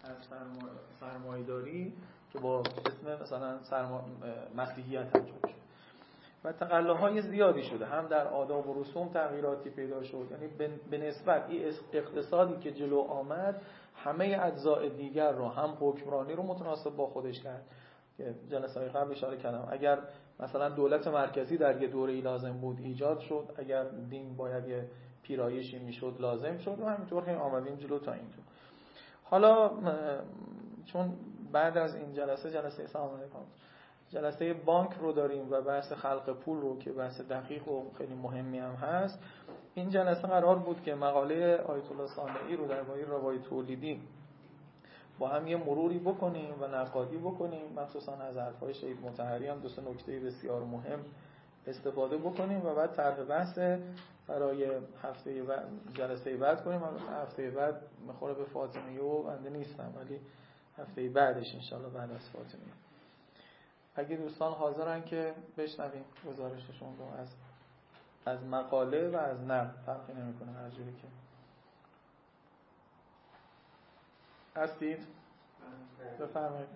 از سرمایه‌داری که با اسم مثلا مسیحیت انجام شد و تقلاهای زیادی شده، هم در آداب و رسوم تغییراتی پیدا شد. یعنی به نسبت این اقتصادی که جلو آمد همه اجزای دیگر رو، هم حکمرانی رو متناسب با خودش کرد که جلسه‌های قبل اشاره کردم. اگر مثلا دولت مرکزی در یه دوره‌ای لازم بود ایجاد شد، اگر دین باید یه پیرایشی میشد لازم شد و همینطور هی آمدیم جلو تا اینجا. حالا چون بعد از این جلسه سلام علیکم جلسه بانک رو داریم و بحث خلق پول رو که بحث دقیق و خیلی مهمی هم هست، این جلسه قرار بود که مقاله آیت الله صانعی رو درباره روای تولیدی با هم یه مروری بکنیم و نقادی بکنیم، مخصوصا از حرفای شهید مطهری هم 2 نکته بسیار مهم استفاده بکنیم و بعد طرح بحث برای جلسه بعد کنیم. هفته بعد میخوره به فاطمیه و بنده نیستم، ولی هفته بعدش انشالله بعد از فاطمیه. اگه دوستان حاضرن که بشنویم گزارششون رو از مقاله و از نقد، فرقی نمیکنه هر جوری که هستید. بفرمایید.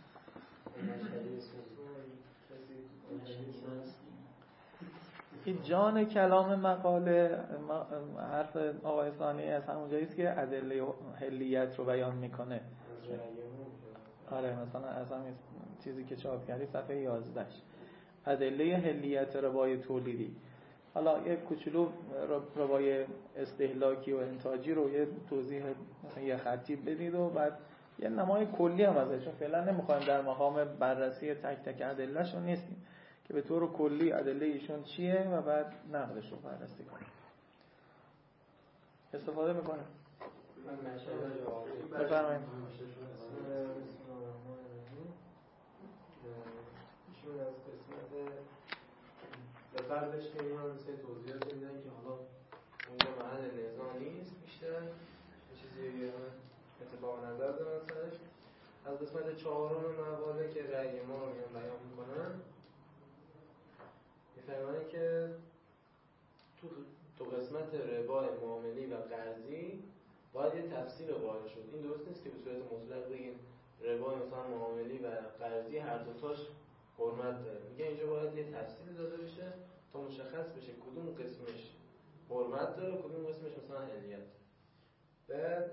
این جان کلام مقاله حرف آقای ثانی از همون جایی است که ادله حلیت رو بیان میکنه. آره مثلا از همین چیزی که چاپ کردی صفحه 11 ادله حلیت روای تولیدی. حالا یک کوچولو روای استهلاکی و انتاجی رو یه توضیح مثلا یه خطی بدید و بعد یه نمای کلی هم ازش، چون فعلا نمیخوایم در مقام بررسی تک تک ادله‌شون نیستیم که به طور کلی ادله ایشون چیه و بعد نقدش رو بررسی کنیم. استفاده میکنه. بفرمایید. ایشون از قسمت به قبلش که اینا مثل توضیحات میدن که حالا اونجا محل نظام نیست، بیشتر چیزی اتفاق نظر دارن سرش. از قسمت 4 مقاله که رأی ما رو بیان میکنن میفرمایند که تو قسمت ربای معاملی و قرضی باید یه تفصیل قائل شد. این درست نیست که به صورت مطلق بگیم ربای مثلا معاملی و قرضی هر دوتاش حرمت داره. میگه اینجا باید یه تفصیل داده بشه تا مشخص بشه کدوم قسمش حرمت داره و کدوم قسمش مثلا حلیت. بعد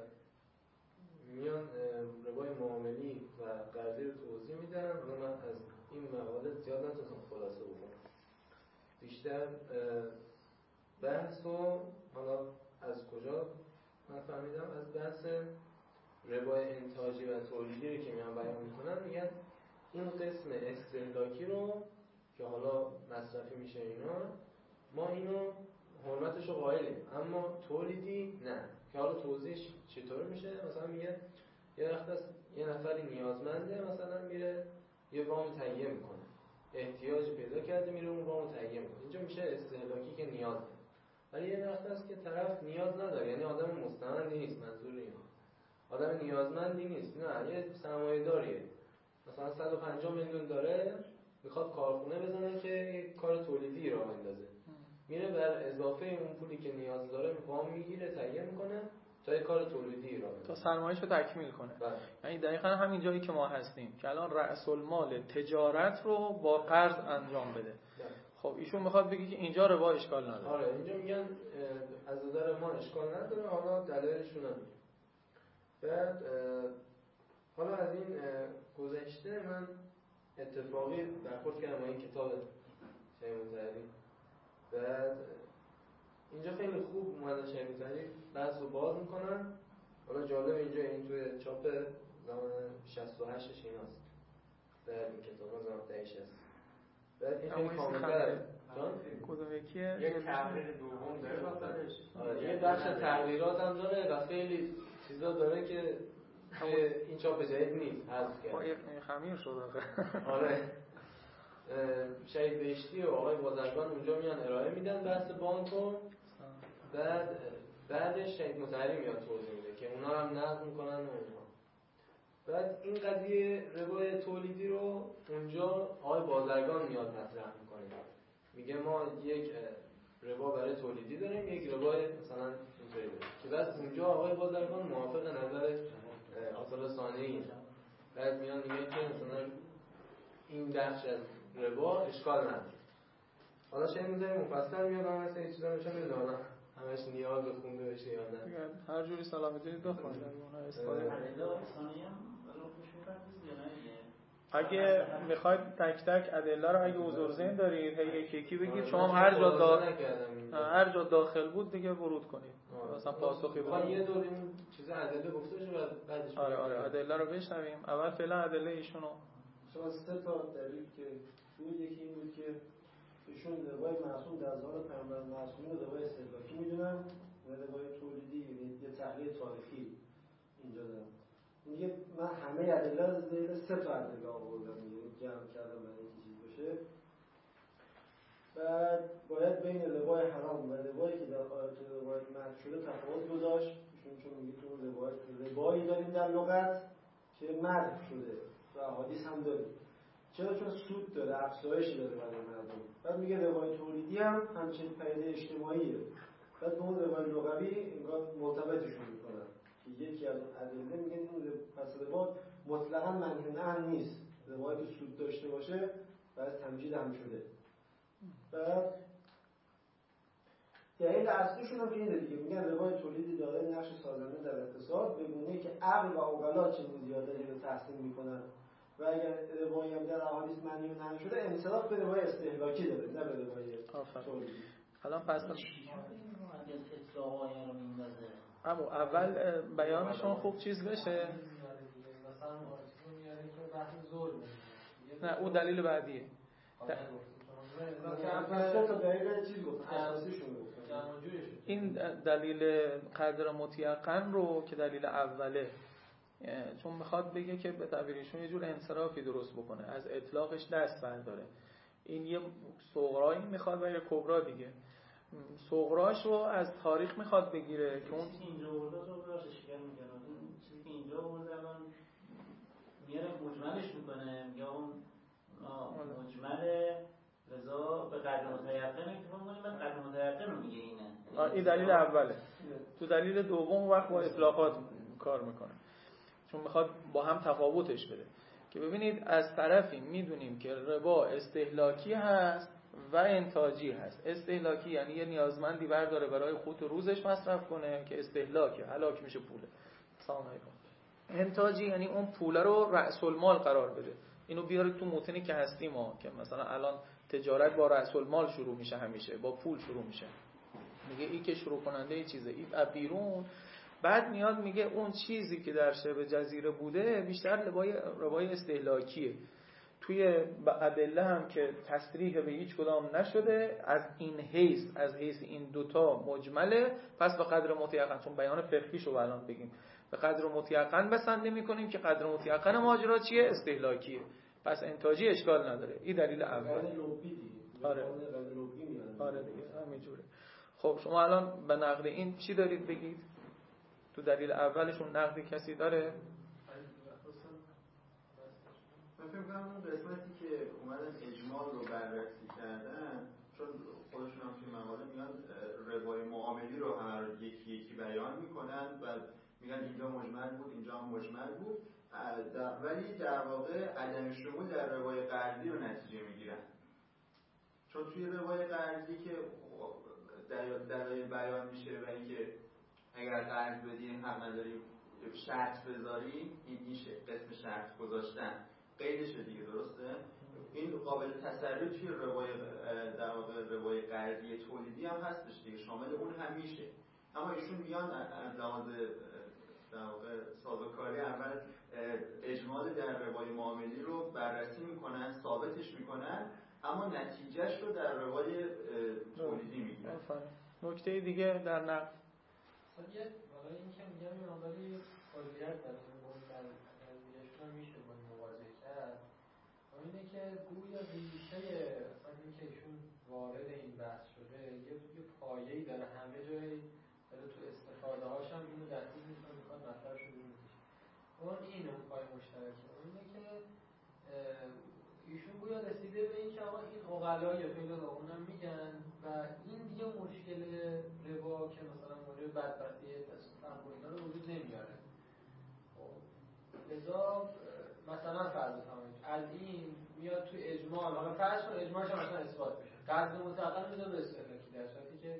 میان ربای معاملی و قرضی رو توضیح میدن. حالا من از این مقاله زیاد نتونستم خلاصه بکنم، بیشتر بحث و حالا از کجا من فهمیدم از بحث ربای انتاجی و تولیدی رو که میان بیان میکنن، میگن این قسم استهلاکی رو که حالا مصرفی میشه اینا، ما اینو حرمتش رو قائلیم، اما تولیدی نه. که حالا توضیحش چطور میشه؟ مثلا میگه یه وقت است یه نفری نیازمنده، مثلا میره یه وام تهیه میکنه، احتیاج پیدا کرده میره اون وام تهیه میکنه، اینجا میشه استهلاکی که نیاز داره. ولی یه وقت است که طرف نیاز نداره، یعنی آدم مستمندی نیست، منظور اینه آدم نیازمندی نیست، نه یه سرمایه داریه، مثلا 150 میلیون داره، میخواد کارخونه بزنه که یک کار تولیدی راه بندازه، میره بر اضافه اون پولی که نیاز داره وام میگیره، تهیه میکنه تا یک کار تولیدی راه بندازه، تا سرمایه‌شو تکمیل کنه. یعنی دقیقاً همین جایی که ما هستیم که الان رأس المال تجارت رو با قرض انجام بده. خب ایشون میخواد بگه که اینجا ربا اشکال نداره. آره اینجا میگن از نظر ما اشکال نداره، حالا دلایلشون هم. بعد حالا از این گذشته من اتفاقی برخورد کردم با این کتاب شهید مطهری. بعد اینجا خیلی خوب اومدن شهید مطهری بحث رو باز میکنن. حالا جالب اینجا این توی چاپ زمان 68 ایناست در این کتاب زمان 10 هست. بعد این خیلی کامل‌تره. کدوم یکیه؟ یک تحریر دوم داره آخرش. یه بخش تغییرات هم داره و خیلی چیزا داره که این چاپ جدید نیست، حذف کرد. این خمیر شد آره. شهید بهشتی و آقای بازرگان اونجا میان ارائه میدن بحث بانکو. بعدش شهید مطهری میاد توضیح میده که اونا هم نقد میکنن و اونها. بعد این قضیه ربای تولیدی رو اونجا آقای بازرگان میاد مطرح میکنه، میگه ما یک ربا برای تولیدی داریم، یک ربای مثلا اینطوری داریم، که بعد اونجا آقای بازرگان موافق نظر آیت بعد میان میگن که مثلا این بخش از ربا اشکال نداره. حالا چه میذاریم مفصل میاد هم هست این چیزا میشن بدونه همش نیاز به خونده بشه یا نه. هر جوری سلام بدید بخونید اونها استفاده اگه میخواید تک تک ادله رو اگه حضور ذهن دارید یکی یکی بگید شما هر جا داخل بود دیگه ورود کنید. مثلا پاسخی بود. یه دور این چیزا ادله گفته بشه بعدش آره ادله رو بشنویم. اول فعلا ادله ایشونو شما 3 تا دلیل که بود. یکی این بود که ایشون روای معصوم در زمان پیامبر معصومین رو روای استدلالی میدونن و روای تولیدی یعنی یه تحلیل تاریخی اینجا دارم. میگه من همه ادله رو زیر 3 تا ادله آوردم جمع کردم برای اینکه چیز بشه. بعد باید بین روای حرام و روایی که در آیات روایت مد شده تفاوت گذاشت. چون میگه تو روایت روایی داریم در لغت که مد شده و احادیث هم داریم. چرا؟ چون سود داره، افزایشی داره برای مردم. بعد میگه روای تولیدی هم همچنین پدیده اجتماعیه. بعد به اون روای لغوی انگار مرتبطشون میکنن که یکی از اون ادله میگه این پس روای مطلقاً منهی نیست. روایی که سود داشته باشه بعد تمجید هم شده. بعد دلیل اصلیشون هم اینه دیگه، میگن روای تولیدی داره نقش سازنده در اقتصاد به گونه‌ای که عقل و عقلا چنین زیادتی رو تحسین میکنن و اگر روایی هم در احادیث معنی و نشده انصراف به روای استهلاکی داره نه به روای تولیدی. الان پس اما اول بیانشون خوب چیز بشه. مثلا آرتیکل میاره که بحث ظلم. نه اون دلیل بعدیه. این دلیل قدر متیقن رو که دلیل اوله، چون میخواد بگه که به تعبیرشون یه جور انصرافی درست بکنه، از اطلاقش دست برداره. این یه صغرایی میخواد و یه کبرا دیگه. صغراش رو از تاریخ میخواد بگیره که اون اینجا ورده تو براش اشکال میکنه. اون چیزی که اینجا ورده الان میاره مجملش میکنه، میگه اون مجمل رضا به قدر متیقن اتفاق میکنه. بعد قدر متیقن رو میگه اینه. این دلیل اوله. تو دلیل دوم وقت با اطلاقات کار میکنه، چون میخواد با هم تفاوتش بده که ببینید از طرفی میدونیم که ربا استهلاکی هست و انتاجی هست. استهلاکی یعنی یه نیازمندی برداره برای قوت روزش مصرف کنه که استهلاکه، هلاک میشه پوله. سلام علیکم. انتاجی یعنی اون پوله رو رأس المال قرار بده. اینو بیارید تو متنی که هستیم ما، که مثلا الان تجارت با رأس المال شروع میشه، همیشه با پول شروع میشه. میگه این که شروع کننده ای چیزه، این بیرون. بعد میاد میگه اون چیزی که در شبه جزیره بوده بیشتر ربای استهلاکیه. توی ادله هم که تصریح به هیچ کدام نشده، از این حیث این دوتا مجمله، پس به قدر متیقن، چون بیان فقهیشو الان بگیم، به قدر متیقن بسنده میکنیم که قدر متیقن ماجرا چیه؟ استهلاکیه. پس انتاجی اشکال نداره. این دلیل اول. آره دیگه همینجوره. خب شما الان به نقد این چی دارید بگید؟ تو دلیل اولشون نقد کسی داره؟ من فکر کنم اون قسمتی که اومدن اجمال رو بررسی کردن، چون خودشون هم توی مقاله میان روای معاملی رو هر یکی یکی بیان میکنن و میگن اینجا مجمل بود، اینجا هم مجمل بود، ولی در واقع عدم شمول در روای قرضی رو نتیجه میگیرن. چون توی روای قرضی که دلایل بیان میشه و اینکه اگر قرض بدی حق نداری شرط بذاری، این میشه قسم شرط گذاشتن قیدشه دیگه، درسته؟ این قابل تسری توی روای در واقع روای قرضی تولیدی هم هستش دیگه، شامل اون هم میشه. اما ایشون میان از لحاظ در واقع سازوکاری اول اجمال در روای معاملی رو بررسی میکنن، ثابتش میکنن، اما نتیجهش رو در روای تولیدی میگیرن. نکته دیگه در نقد حالا این که میگم این مقداری کلیت داره، در نظریه‌شون میشه با این مواجه کرد. اینه که گویا ریشه اصلا این که ایشون وارد این بحث شده یه پایه‌ای داره، همه جایی داره، تو استفاده هاش هم اینو دقیق می‌کنه، میخواد مطلبش رو بگیره. اون اینه پای مشترکه. اینه که ایشون گویا رسیده به این که آقا این عقلای خیلی اونم میگن و این دیگه مشکل ربا که مثلا موجب بدبختی تصفیه و اینا رو وجود نمیاره. خب لذا مثلا فرض کنید از این میاد توی اجمال، حالا فرض کن اجمالش مثلا اثبات بشه، قصد مطلقاً میذاره به استهلاکی، در صورتی که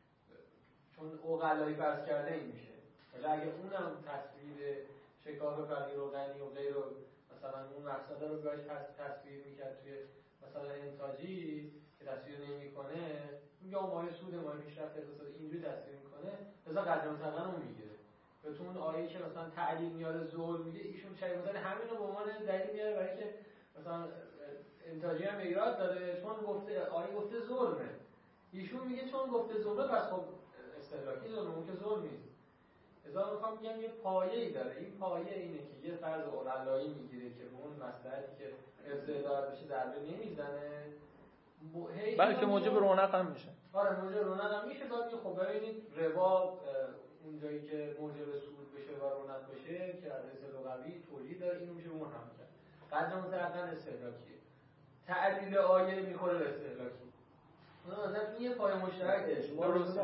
چون عقلایی فرض کرده این میشه. ولی اگه اونم تصویر شکاف فقیر و غنی و غیر مثلا اون مقصد رو باش تصویر میکرد توی مثلا انتاجی که تصویر نمیکنه، میگه مایه سود مایه پیشرفت اقتصادی اینجوری تصویر میکنه، لذا قدر مطلقاً اون میگیره. به تو اون آیه که مثلا تعلیل میاره ظلم میگه، ایشون شاید مثلا همین رو به عنوان دلیل میاره برای که مثلا انتاجی هم ایراد داره، چون گفته آیه گفته ظلمه، ایشون میگه چون گفته ظلمه پس خب استهلاکی ظلمه، اون که ظلم نیست. لذا میخوام بگم یه پایه‌ای داره، این پایه اینه که یه فرض اولایی میگیره که به اون مصلحتی که حفظ عدالت بشه ضربه نمیزنه، بلکه موجب رونق هم میشه. آره موجب رونق هم میشه. بعد خب ببینید ربا اون جایی که موجب سود بشه و رونق بشه که از حیث لغوی تولید داره، اینو میشه اون هم کرد. قدر مطلقاً استهلاکیه. تعلیل آیه میخوره به استهلاکی. مثلا این یه پای مشترکه. درست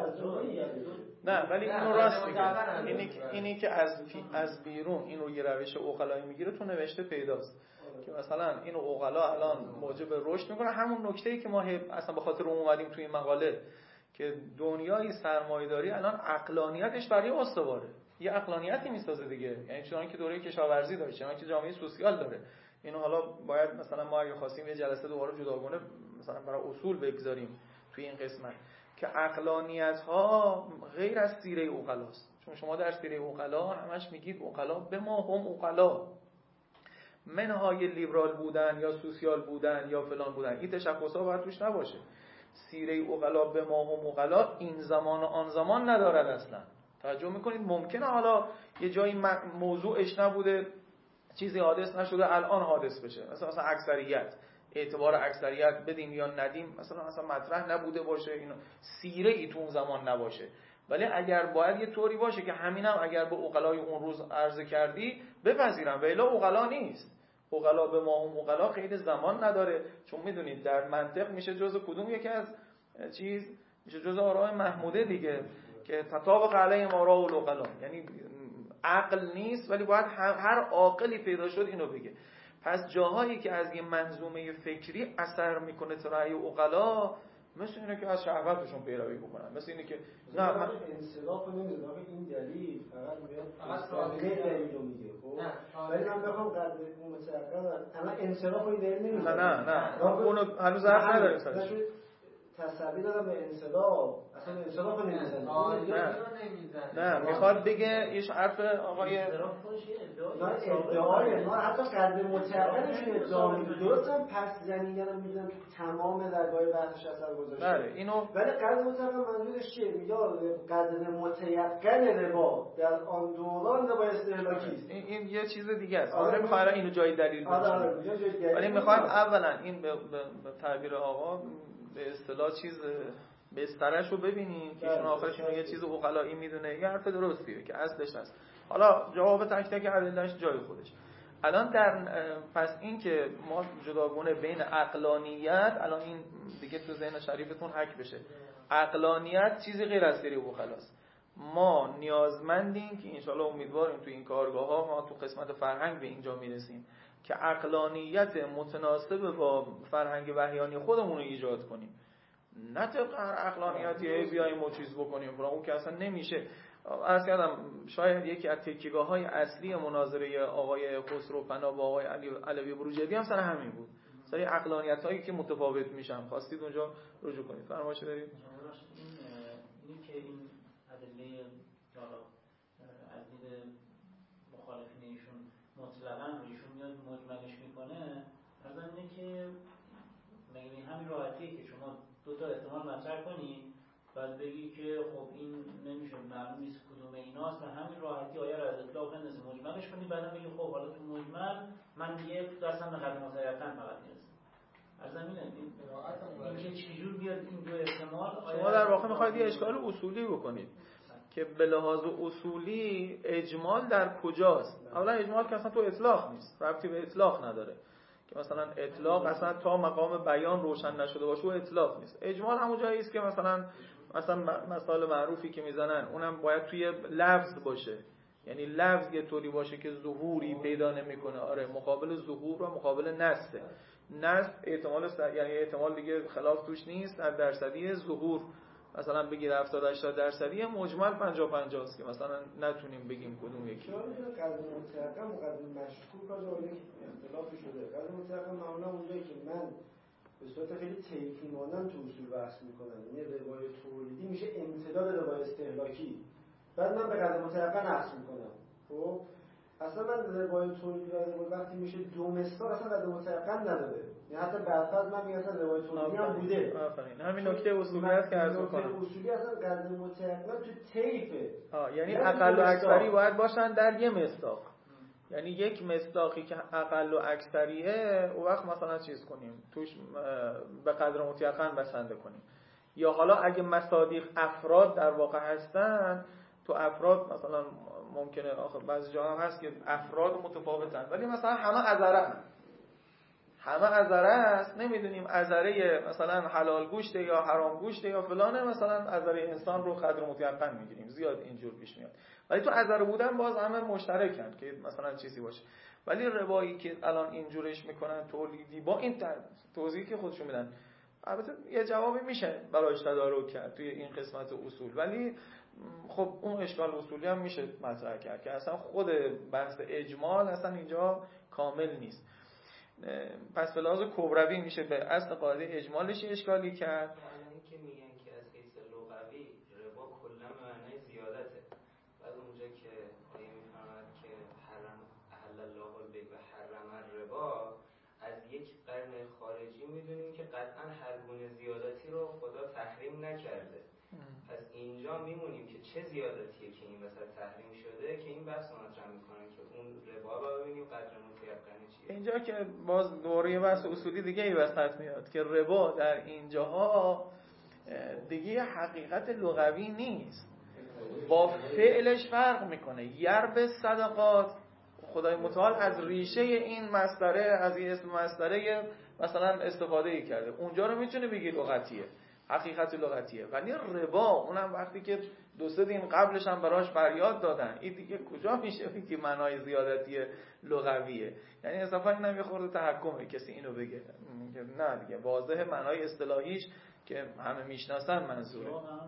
نه ولی اینو راست میگه. اینی که از بیرون این رو یه روش عقلایی میگیره تو نوشته پیداست که مثلا اینو عقلا الان موجب رشد میکنه. همون نکته‌ای که ما اصلا به خاطر اون اومدیم توی این مقاله که دنیای سرمایه‌داری الان عقلانیتش برای استواره، یه عقلانیتی میسازه دیگه. یعنی چون که دوره کشاورزی داره، چون که جامعه سوسیال داره. اینو حالا باید مثلا ما اگه خواستیم یه جلسه دوباره جداگانه مثلا برای اصول بگذاریم توی این قسمت که عقلانیت‌ها غیر از سیره عقلاست. چون شما در سیره عقلا همش میگید عقلا به ما هم عقلا، منهای لیبرال بودن یا سوسیال بودن یا فلان بودن، این تشخصا باید توش نباشه. سیره عقلا به ما هم عقلا این زمان و آن زمان ندارد اصلا. توجه میکنید ممکنه حالا یه جایی موضوعش نبوده، چیزی حادث نشده، الان حادث بشه. مثلا اکثریت، اعتبار اکثریت بدیم یا ندیم مثلا مطرح نبوده باشه، اینو سیره ای تو اون زمان نباشه. ولی اگر باید یه طوری باشه که همینم اگر به عقلای اون روز عرضه کردی بپذیرن، ولی عقلا نیست. عقلا به ما هم عقلا خیلی زمان نداره، چون میدونید در منطق میشه جزء کدوم یکی از چیز میشه جزء آراء محموده دیگه که تطابق علیهم آراء العقلا، یعنی عقل نیست ولی باید هر عاقلی پیدا شد اینو بگه. پس جاهایی که از یه منظومه فکری اثر میکنه ترای عقلا، مثل اینه که از شهوتشون پیروی بکنن، مثل اینه که نه من انصراف نمیذارم این دلیل فقط میاد غیر دلیل رو میگه. خب ولی من بخوام قدر متعقل الان انصراف این دلیل نمیذارم. نه اونو هنوز حرف نداریم سرش. تصویر دادم به انصراف، اصلا انصراف رو نمیزنه. نه میخواد بگه یه حرف آقای ادعای ما حتی قدر متعقلش ادعا میده. درستم پس زمینه رو میدونم تو تمام درگاه بحثش اثر گذاشته. بله اینو ولی قدر متعقل منظورش چیه؟ میگه قدر متیقن ربا در آن دوران ربا استهلاکی است. این یه چیز دیگه است. آره میخوام اینو جای دلیل بچینم. ولی میخوام اولا این به تعبیر آقا به اصطلاح چیز بسترش رو ببینیم که ایشون آخرش یه چیز عقلایی میدونه، یه حرف درستیه که اصلش هست. حالا جواب تک تک ادله‌اش جای خودش. الان در پس این که ما جداگانه بین عقلانیت، الان این دیگه تو ذهن شریفتون حک بشه، عقلانیت چیزی غیر از سری عقلاست. ما نیازمندیم که انشالله امیدواریم تو این کارگاه‌ها ما تو قسمت فرهنگ به اینجا میرسیم که عقلانیت متناسب با فرهنگ وحیانی خودمون رو ایجاد کنیم، نه طبق هر عقلانیتی بیایم و چیز بکنیم، اون که اصلا نمیشه. عرض کردم شاید یکی از تکیه‌های اصلی مناظره آقای خسروپنا با آقای علوی بروجردی هم سر همین بود، سر عقلانیت‌هایی که متفاوت میشن. خواستید اونجا رجوع کنید. فرمایش دارید؟ این که این ادله از دید مخالفین ایشون مطلقاً ایشون میاد مجملش میکنه، مثلا اینه که مگه همین راحتیه که شما دو تا احتمال مطرح کنی بعد بگی که خب این نمیشه معلوم نیست کدوم ایناست، و همین راحتی آیه رو از اطلاق بندازی مجملش کنی، بعدم بگی خب حالا تو مجمل من دیگه دستم به قدر متیقن فقط میرسه. ارزمینه این که چجور بیاد این دو احتمال. شما در واقع میخواید یه اشکال اصولی بکنید که به لحاظ اصولی اجمال در کجاست. اولا اجمال که اصلا تو اطلاق نیست، ربطی به اطلاق نداره، که مثلا اطلاق اصلا تا مقام بیان روشن نشده باشه و اطلاق نیست. اجمال همون جایی است که مثلا مثال معروفی که میزنن اونم باید توی لفظ باشه، یعنی لفظ یه طوری باشه که ظهوری پیدا نمیکنه. آره، مقابل ظهور و مقابل نسخه. نسخ یعنی احتمال دیگه خلاف توش نیست، 100% ظهور مثلا بگید 70-80%، مجمل 50-50 است که مثلا نتونیم بگیم کدوم یکی. چرا میگن قدر مترقم و قدر مشکوک راجع به یک اختلافی شده. قدر مترقم معمولا اونجایی که من به صورت خیلی طیفی مانند تو اصول بحث میکنم، یعنی روای تولیدی میشه امتداد روای استهلاکی، بعد من به قدر مترقم نقص میکنم. خب اصلا من روای تولیدی و وقتی میشه دو مصداق اصلا قدر مترقم نداره، یعنی حتی بعد من میگم اصلا روای تولیدی هم بوده. آفرین، همین نکته اصولی است که عرض می‌کنم. نکته اصولی اصلا قدر مترقم تو طیفه، یعنی اقل و اکثری باید باشن در یه مصداق. یعنی یک مصداقی که اقل و اکثریه، اون وقت مثلا چیز کنیم توش به قدر متیقن بسنده کنیم. یا حالا اگه مصادیق افراد در واقع هستن، تو افراد مثلا ممکنه بعضی جاها هم هست که افراد متفاوتن، ولی مثلا همه عذره است، نمیدونیم عذره مثلا حلال گوشته یا حرام گوشته یا فلانه، مثلا عذره انسان رو قدر متیقن میگیریم، زیاد اینجور پیش میاد. ولی تو عذره بودن باز همه مشترکن که مثلا چیزی باشه. ولی روایی که الان اینجورش میکنن تولیدی، با این توضیحی که خودشون میدن، البته یه جوابی میشه براش تدارک کرد توی این قسمت اصول، ولی خب اون اشکال اصولی هم میشه مطرح کرد که اصلا خود بحث اجمال اصلا اینجا کامل نیست. پس به لحاظ کبروی میشه به اصل قاعده اجمالش اشکالی کرد. یعنی که میگن که از حیث لغوی ربا کلا به معنای زیادته، بعد اونجا که آیه میفرماید که حرم احل الله البیع و حرم الربا، از یک قرن خارجی میدونیم که قطعا هر گونه زیادتی رو خدا تحریم نکرده. پس اینجا میمونیم که چه زیادتیه که این مثلا تحریم شده که این بحث مطرح میکنن که اون ربا رو ببینیم قدر متیقنی چیه. اینجا که باز دوره بحث اصولی دیگه ای وسط میاد که ربا در اینجاها دیگه حقیقت لغوی نیست، با فعلش فرق میکنه. یرب صدقات، خدای متعال از ریشه این مصدره، از این اسم مصدره مثلا استفاده ای کرده، اونجا رو میتونه بگی لغتیه، حقیقت لغتیه. ولی ربا اونم وقتی که دو سه دین قبلش هم براش فریاد دادن، این دیگه کجا میشه که معنای زیادتی لغویه؟ یعنی اضافه اینم یه خورده تحکمه کسی اینو بگه، نه دیگه واضحه معنای اصطلاحیش که همه میشناسن منظوره.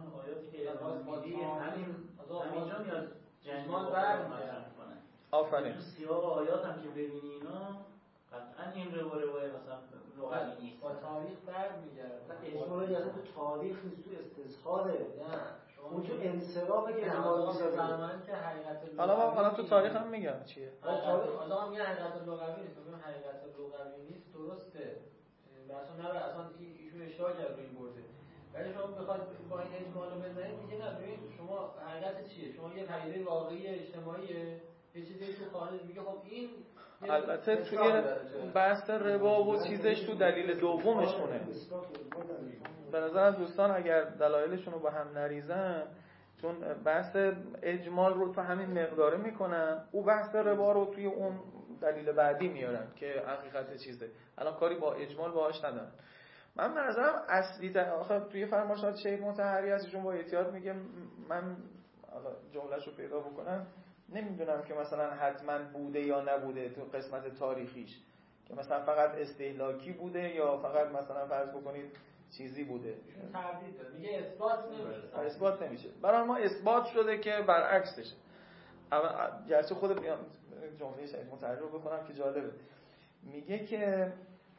همینجا میاد جنجال برمی‌گردن. آفرین. تو سیاق آیات هم که ببینی اینا قطعا این روای مثلا لغوی نیست، با تاریخ برمیگرده. اجمالا اصلا تو تاریخ نیست، تو استظهاره. نه اون تو انصرافه که اجمال میشه. زمان که حقیقت لغوی، حالا تو تاریخ هم میگم چیه. آدم میگه حقیقت لغوی نیست، میگم حقیقت لغوی نیست، درسته. مثلا نه اصلا ایشون اشتباه کرد روی این برده. ولی شما بخواید با این اجمالو بزنید میگه نه ببین شما حقیقت چیه؟ شما یه پدیده واقعی اجتماعیه، یه چیزی تو خارج میگه خب این البته توی بحث ربا و چیزش تو دلیل دومشونه. به نظر دوستان اگر دلایلشون رو با هم نریزن، چون بحث اجمال رو تو همین مقداره میکنن، او بحث ربا رو توی اون دلیل بعدی میارن که حقیقت چیزه، الان کاری با اجمال باهاش ندارن. من به نظرم اصلی آخه توی فرمایشات شیخ مطهری ازشون با احتیاط میگه، من جمله‌شو پیدا بکنم نمیدونم که مثلا حتما بوده یا نبوده تو قسمت تاریخیش، که مثلا فقط استهلاکی بوده یا فقط مثلا فرض بکنید چیزی بوده. تردید داره، میگه اثبات نمیشه. برای ما اثبات شده که برعکسشه. گرچه خود جمله شیخ مطهری رو بخونم که جالبه، میگه که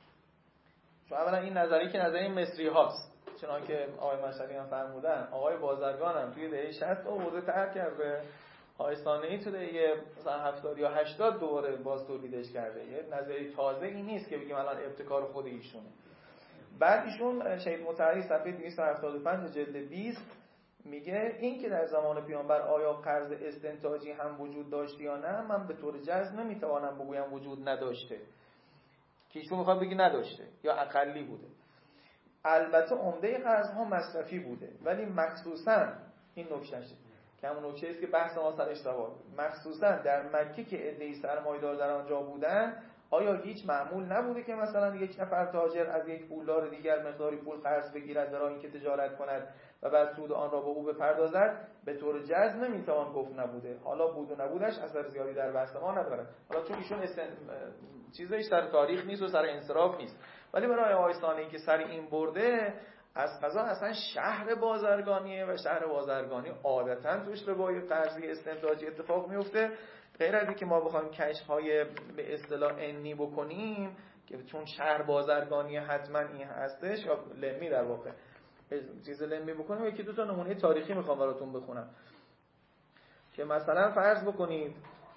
چون اولا این نظریه که نظریه مصری هاست، چنانکه آقای مشهدی هم فرمودن، آقای بازرگان هم توی دهه 60 آورده طرح کرده، آقای صانعی تو دهه مثلا 70 یا 80 دوباره باز تولیدش کرده. یه نظریه تازه این نیست که بگیم الان ابتکار خود ایشونه. بعد ایشون شیخ مطهری صفحه 275 جلد 20 میگه این که در زمان پیامبر آیا قرض استنتاجی هم وجود داشته یا نه، من به طور جزم نمیتوانم بگویم وجود نداشته، که ایشون میخواد بگی نداشته یا اقلی بوده. البته عمده قرض‌ها مصرفی بوده، ولی مخصوصاً این نکتهشه که همون نکته است که بحث ما سرش سوار، مخصوصاً در مکه که عده‌ای سرمایه‌دار در آنجا بودن، آیا هیچ معمول نبوده که مثلا یک نفر تاجر از یک پولدار دیگر مقداری پول قرض بگیرد برای اینکه تجارت کند و بعد سود آن را به او بپردازد؟ به طور جزم نمیتوان گفت نبوده. حالا بود و نبودش اثر زیادی در بحث ما نداره. حالا چون ایشون چیزش سر تاریخ نیست و سر انصراف نیست، ولی برای آقای ثانی که سر این برده، از قضا اصلا شهر بازرگانیه و شهر بازرگانی عادتاً توش ربای قرضی استنتاجی اتفاق میفته. غیر از اینکه ما بخوایم کشف‌های به اصطلاح انی بکنیم که چون شهر بازرگانی حتما این هستش، یا لمی در واقع چیز لمی بکنیم، یکی دو تا نمونه تاریخی میخوام براتون بخونم که مثلا فرض بکنید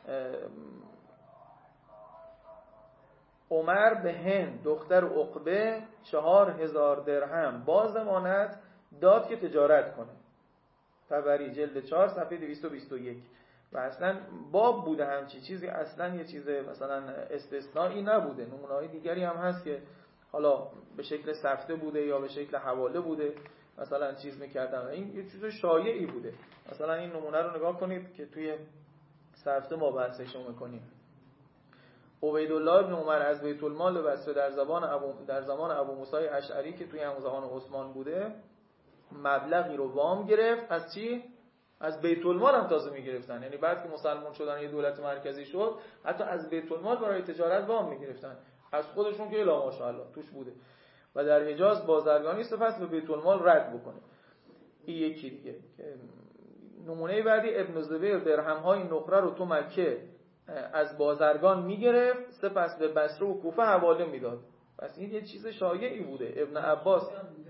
عمر به هند دختر عقبه 4000 درهم بازمانت داد که تجارت کنه. طبری جلد 4 صفحه 221. و اصلا باب بوده همچی چیزی، اصلا یه چیز مثلا استثنایی نبوده. نمونه‌های دیگری هم هست که حالا به شکل سفته بوده یا به شکل حواله بوده، مثلا چیز می‌کردن. این یه چیز شایعی بوده. مثلا این نمونه رو نگاه کنید که توی سفته ما بحثش می‌کنیم. عبیدالله ابن عمر از بیت المال وصف در زمان ابو موسی اشعری که توی همون زمان عثمان بوده، مبلغی رو وام گرفت. از چی؟ از بیت المال هم تازه میگرفتن. یعنی بعد که مسلمان شدن یه دولت مرکزی شد، حتی از بیت المال برای تجارت وام میگرفتن، از خودشون که الا ماشاءالله توش بوده. و در حجاز بازرگانی سپس به بیت المال رد بکنه. این یکی دیگه. نمونه بعدی ابن زبیر درهم‌های نقره رو تو مکه از بازرگان میگرفت، سپس به بصره و کوفه حواله میداد. پس این یه چیز شایعی بوده. ابن عباس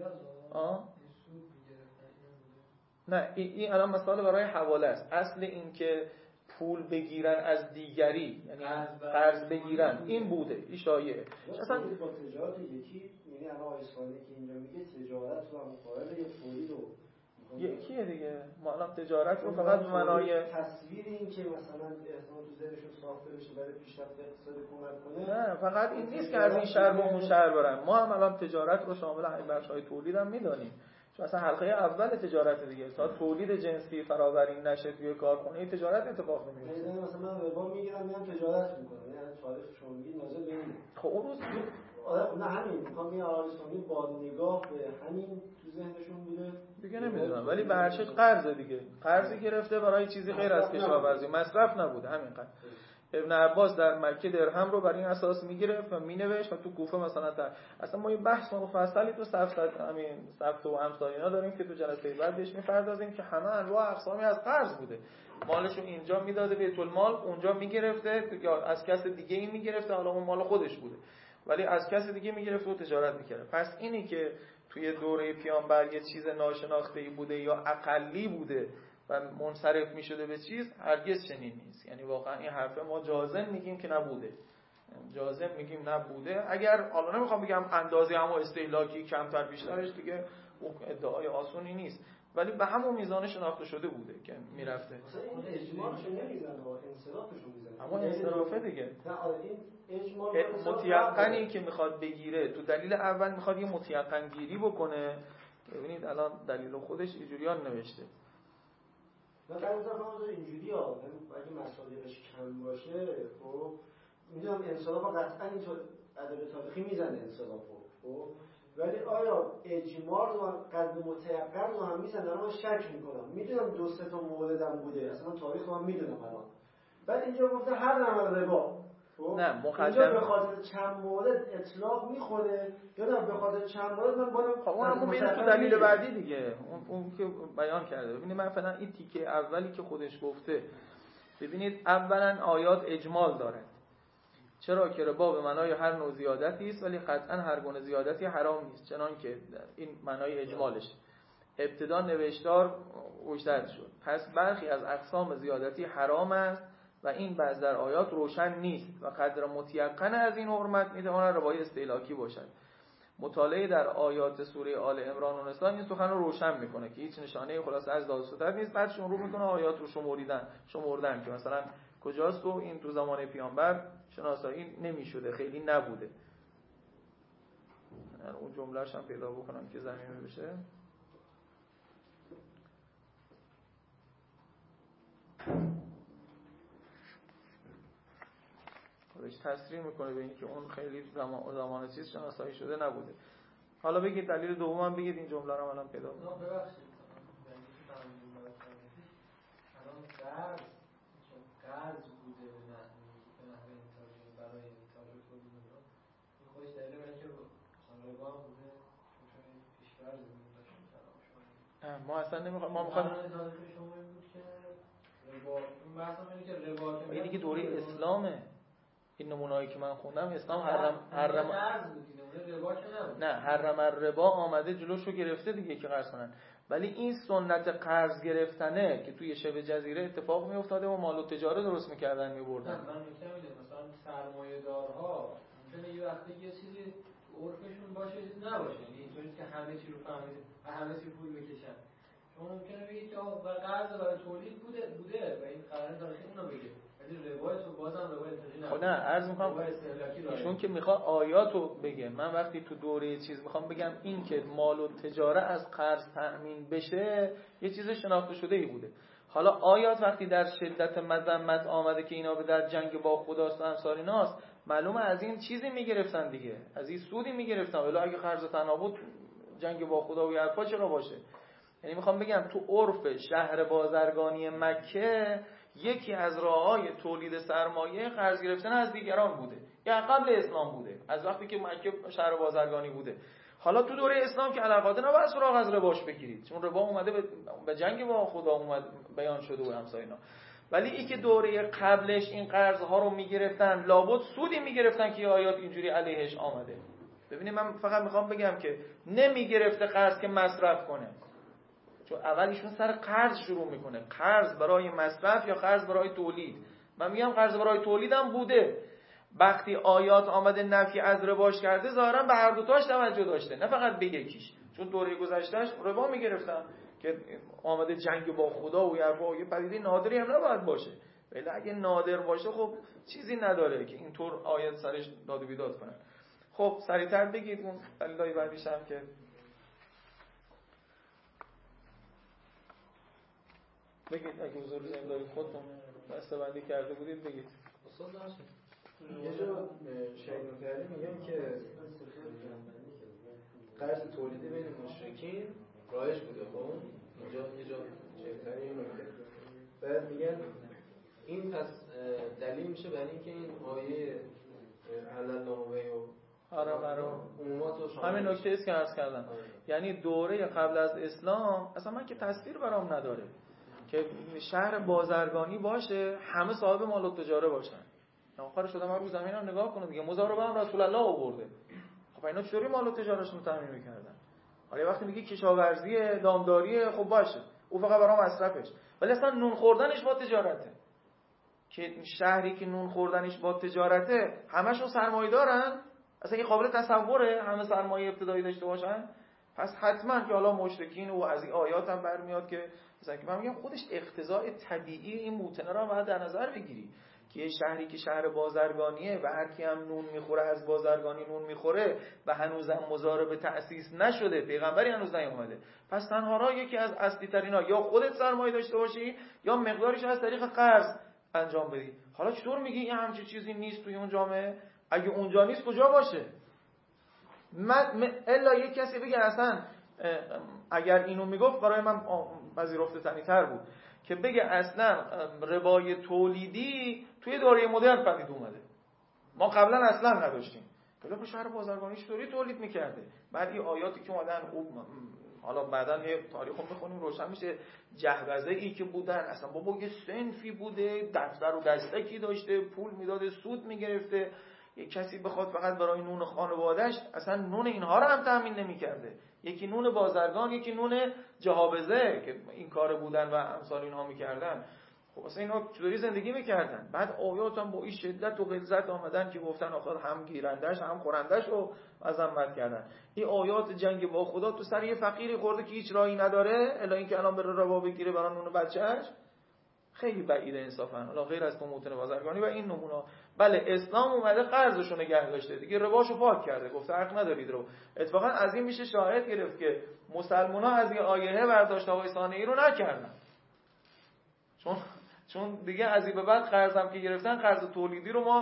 نه، این الان مثال برای حواله است. اصل این که پول بگیرن از دیگری، یعنی قرض بگیرن، این بوده، این شایعه. اصلا با تجارت یکی، یعنی الان آیسانی که اینجا میگه تجارت و مقابل یه تولید رو یکیه دیگه. ما الان تجارت رو فقط به معنای تصویر این که مثلا احتمال تو ذهنشون ساخته بشه برای پیشرفت اقتصادی کمک کنه. نه، فقط این نیست که از این شهر به اون شهر برن. ما هم الان تجارت رو شامل همین بخش‌های تولید هم می‌دانیم. چون اصلا حلقه اول تجارت دیگه، تا تولید جنسی فراوری نشه توی کارخونه تجارت اتفاق نمیفته. مثلا من ربا میگیرم میام تجارت میکنم، یعنی تاریخ شما میگید نازل به این. خب اون روز نه همین میخوام یه آرسونی با نگاه به همین تو ذهنشون بوده دیگه نمیدونم، ولی به هر چیز قرض دیگه، قرضی گرفته برای چیزی غیر از کشاورزی، مصرف نبوده. همین قرض. ابن عباس در مکه درهم رو بر این اساس میگرفت و مینوشت و تو کوفه مثلا اصلا ما یه بحث مفصلی تو سفت و امثال اینا داریم که تو جلسه بعد بهش میپردازیم که همه انواع اقسامی از قرض بوده. مالشو اینجا میداده بیت المال، اونجا میگرفته یا از کس دیگه ای میگرفته، حالا اون مال خودش بوده ولی از کس دیگه میگرفته و تجارت میکرده. پس اینی که توی دوره پیامبر یه چیز ناشناخته‌ای بوده یا اقلی بوده و منصرف می شده به چیز، هرگز چنین نیست. یعنی واقعا این حرفه ما جازم میگیم که نبوده، جازم میگیم نبوده. اگر حالا نمیخوام بگم اندازه همون استهلاکی کمتر بیشترش دیگه اون ادعای آسونی نیست، ولی به همون میزان شناخته شده بوده که میرفته. مثلا این اجمالشو نمیزنه، انصرافشو میزنه. اما انصرافه دیگه. نه این اجمال متیقنی که میخواد بگیره، تو دلیل اول میخواد یه متیقن گیری بکنه. ببینید الان دلیل خودش اینجوریان نوشته. من قرار می‌ذارم اینجوری ها، اگه مصادیقش کم باشه، خب میدونم انصراف قطعا اینطور ادب تاریخی میزنه انصرافو، خب ولی آیا اجمال و قدر متیقن رو هم میزنه؟ من شک میکنم. میدونم دو سه تا موردم بوده، اصلا تاریخ رو هم میدونم الان. بعد اینجا گفته هر نمال ربا، نه مقدم اینجا به خاطر چند مورد اطلاق میخوره یا نه به خاطر چند مورد من بالا اون میره تو دلیل بعدی دیگه، اون که بیان کرده. ببینید من فعلا این تیکه اولی که خودش گفته، ببینید اولا آیات اجمال داره. چرا که ربا به معنای هر نوع زیادتی است، ولی قطعا هر گونه زیادتی حرام نیست، چنان که این معنای اجمالش. ابتدا نوشتار اوجدت شد، پس برخی از اقسام زیادتی حرام است و این بعض در آیات روشن نیست و قدر متیقن از این حرمت میتواند ربای استهلاکی باشد. مطالعه در آیات سوره آل عمران و نساء این سخن رو روشن میکنه که هیچ نشانه خلاص از دادستر نیست. بعد شروع میکنه آیات رو شمردن که مثلا کجاست و این تو زمان پیامبر شناسایی نمیشده، خیلی نبوده. اون جمله‌اش هم پیدا بکنم که زمینه بشه. خودش تسریع میکنه به اینکه اون خیلی زمان چیز شناسایی شده نبوده. حالا بگید دلیل دومم بگید این جمله رو الان پیدا کنم. ببخشید الان قرض بوده به نحوه انتاج برای انتاج و تولید اونها این خودش دلیل بر اینکه ربا بوده چون پیش‌فرض داشتیم ما اصلا نمیخوام ما میخوایم شما این بود که ربا این بحث هم اینه که ربا این دیگه دوره اسلامه. این نمونه‌ای که من خوندم اسلام حرم قرض بود دیگه ربا که نبود. نه حرم الربا آمده جلوشو گرفته دیگه که قرض کنن، ولی این سنت قرض گرفتنه که توی شبه جزیره اتفاق میافتاده و مال و تجاره درست میکردن میبردن. من نکته اینه مثلا سرمایه‌دارها ممکنه یه وقتی یه چیزی عرفشون باشه نباشه، یعنی اینطوری که همه چی رو فهمیده و همه چی پول بکشن. شما ممکنه بگید که آقا قرض برای تولید بوده و این قرار داره که اونو بگه، ولی روایت رو بازم روایت انتاجی نبود. خب نه عرض می‌کنم ایشون که میخواد آیاتو بگه، من وقتی تو دوره چیز میخوام بگم این که مال و تجاره از قرض تأمین بشه یه چیز شناخته شده ای بوده. حالا آیات وقتی در شدت مذمت آمده که اینا به در جنگ با خداست و امثال ایناست، معلومه از این چیزی میگرفتن دیگه، از این سودی میگرفتن، ولی اگه قرض تنها بود جنگ با خدا و حرفا چرا باشه؟ یعنی میخوام بگم تو عرف شهر بازرگانی مکه یکی از راه‌های تولید سرمایه قرض گرفتن از دیگران بوده، یا قبل اسلام بوده، از وقتی که مکه شهر بازرگانی بوده. حالا تو دوره اسلام که علاقاته نباید سراغ از رباش بگیرید، چون ربا اومده به جنگ با خدا اومد بیان شده و همسا اینا. ولی این که دوره قبلش این قرض‌ها رو میگرفتن لابد سودی میگرفتن که آیات اینجوری علیهش آمده. ببینید من فقط میخوام بگم که نمیگرفته قرض که مصرف کنه، چون اول ایشون سر قرض شروع میکنه، قرض برای مصرف یا قرض برای تولید. من میگم قرض برای تولید هم بوده. وقتی آیات آمده نفی از رباش کرده ظاهرا به هر دوتاش توجه داشته، نه فقط به یکیش، چون دوره گذشتهش ربا میگرفتن که آمده جنگ با خدا و یه پدیده نادری هم نباید باشه، ولی اگه نادر باشه خب چیزی نداره که اینطور آیات سرش داد و بیداد کنن. خب سریعتر بگید اون دلیلای بعدیش هم که بگید اگه حضور زندگی خودتون دسته‌بندی کرده بودید بگید. استاد یه جا شیخ نوکری میگن که قرض تولیدی بین مشرکین رایج بوده. خب اینجا یه جا شیخ نوکری میگن بعد میگن این پس دلیل میشه برای اینکه این آیه حلال نامه و همین نکته است که عرض کردم. یعنی دوره قبل از اسلام اصلا من که تصویر برام نداره که شهر بازرگانی باشه همه صاحب مال و تجاره باشن. آخر شده من رو زمین هم نگاه کنم دیگه، مزاربه هم رسول الله آورده. خب اینا چطوری مال و تجارتشون تامین می‌کردن؟ حالا وقتی میگه کشاورزی دامداری خب باشه او فقط برای مصرفش، ولی اصلا نون خوردنش با تجارته. که شهری که نون خوردنش با تجارته همشون سرمایه دارن، اصلا این قابل تصوره همه سرمایه ابتدایی داشته باشن؟ پس حتما که حالا مشرکین و از این آیات هم برمیاد که مثلا که من میگم خودش اقتضاء طبیعی این موتنه رو باید در نظر بگیری که یه شهری که شهر بازرگانیه و هر کی هم نون میخوره از بازرگانی نون میخوره و هنوزم مضاربه تأسیس نشده، پیغمبری هنوز نیومده، پس تنها راه یکی از اصلی ترینا یا خودت سرمایه داشته باشی یا مقدارش از طریق قرض انجام بدی. حالا چطور میگی این همچین چیزی نیست توی اون جامعه؟ اگه اونجا نیست کجا باشه؟ الا یک کسی بگه اصلا اگر اینو میگفت برای من پذیرفته تر بود که بگه اصلا ربای تولیدی توی دوره مدرن پدید اومده، ما قبلا اصلا نداشتیم. ولی شهر بازرگانی چطوری تولید میکرده؟ بعد این آیاتی که اومدن حالا بعدن یه تاریخو میخونیم روشن میشه، جهبذه ای که بودن اصلا بابا یه صنفی بوده دفتر و دستکی داشته پول میداده سود میگرفته، یک کسی بخواد فقط برای نون خانواده‌اش اصلا نون اینها رو هم تامین نمی‌کرده، یکی نون بازرگان یکی نون جهابزه که این کار بودن و امثال اینها می‌کردن. خب اصلا اینا چطوری زندگی می‌کردن؟ بعد آیات هم با این شدت و غلظت آمدن که گفتن آخر هم گیرندش هم خورندش رو مذمت کردن. این آیات جنگ با خدا تو سر یه فقیری خورده که هیچ راهی نداره الا اینکه الان بره ربا بگیره برای نون بچه‌اش، خیلی بعیده انصافا. حالا غیر از موتن بازرگانی و این نمونه. بله اسلام اومده قرضشو نگه داشته دیگه، رباشو پاک کرده، گفته حق ندارید رو. اتفاقا از این میشه شاهد گرفت که مسلمان‌ها از این آیه برداشت آقای صانعی رو نکردن، چون دیگه از این به بعد قرضم که گرفتن قرض تولیدی رو ما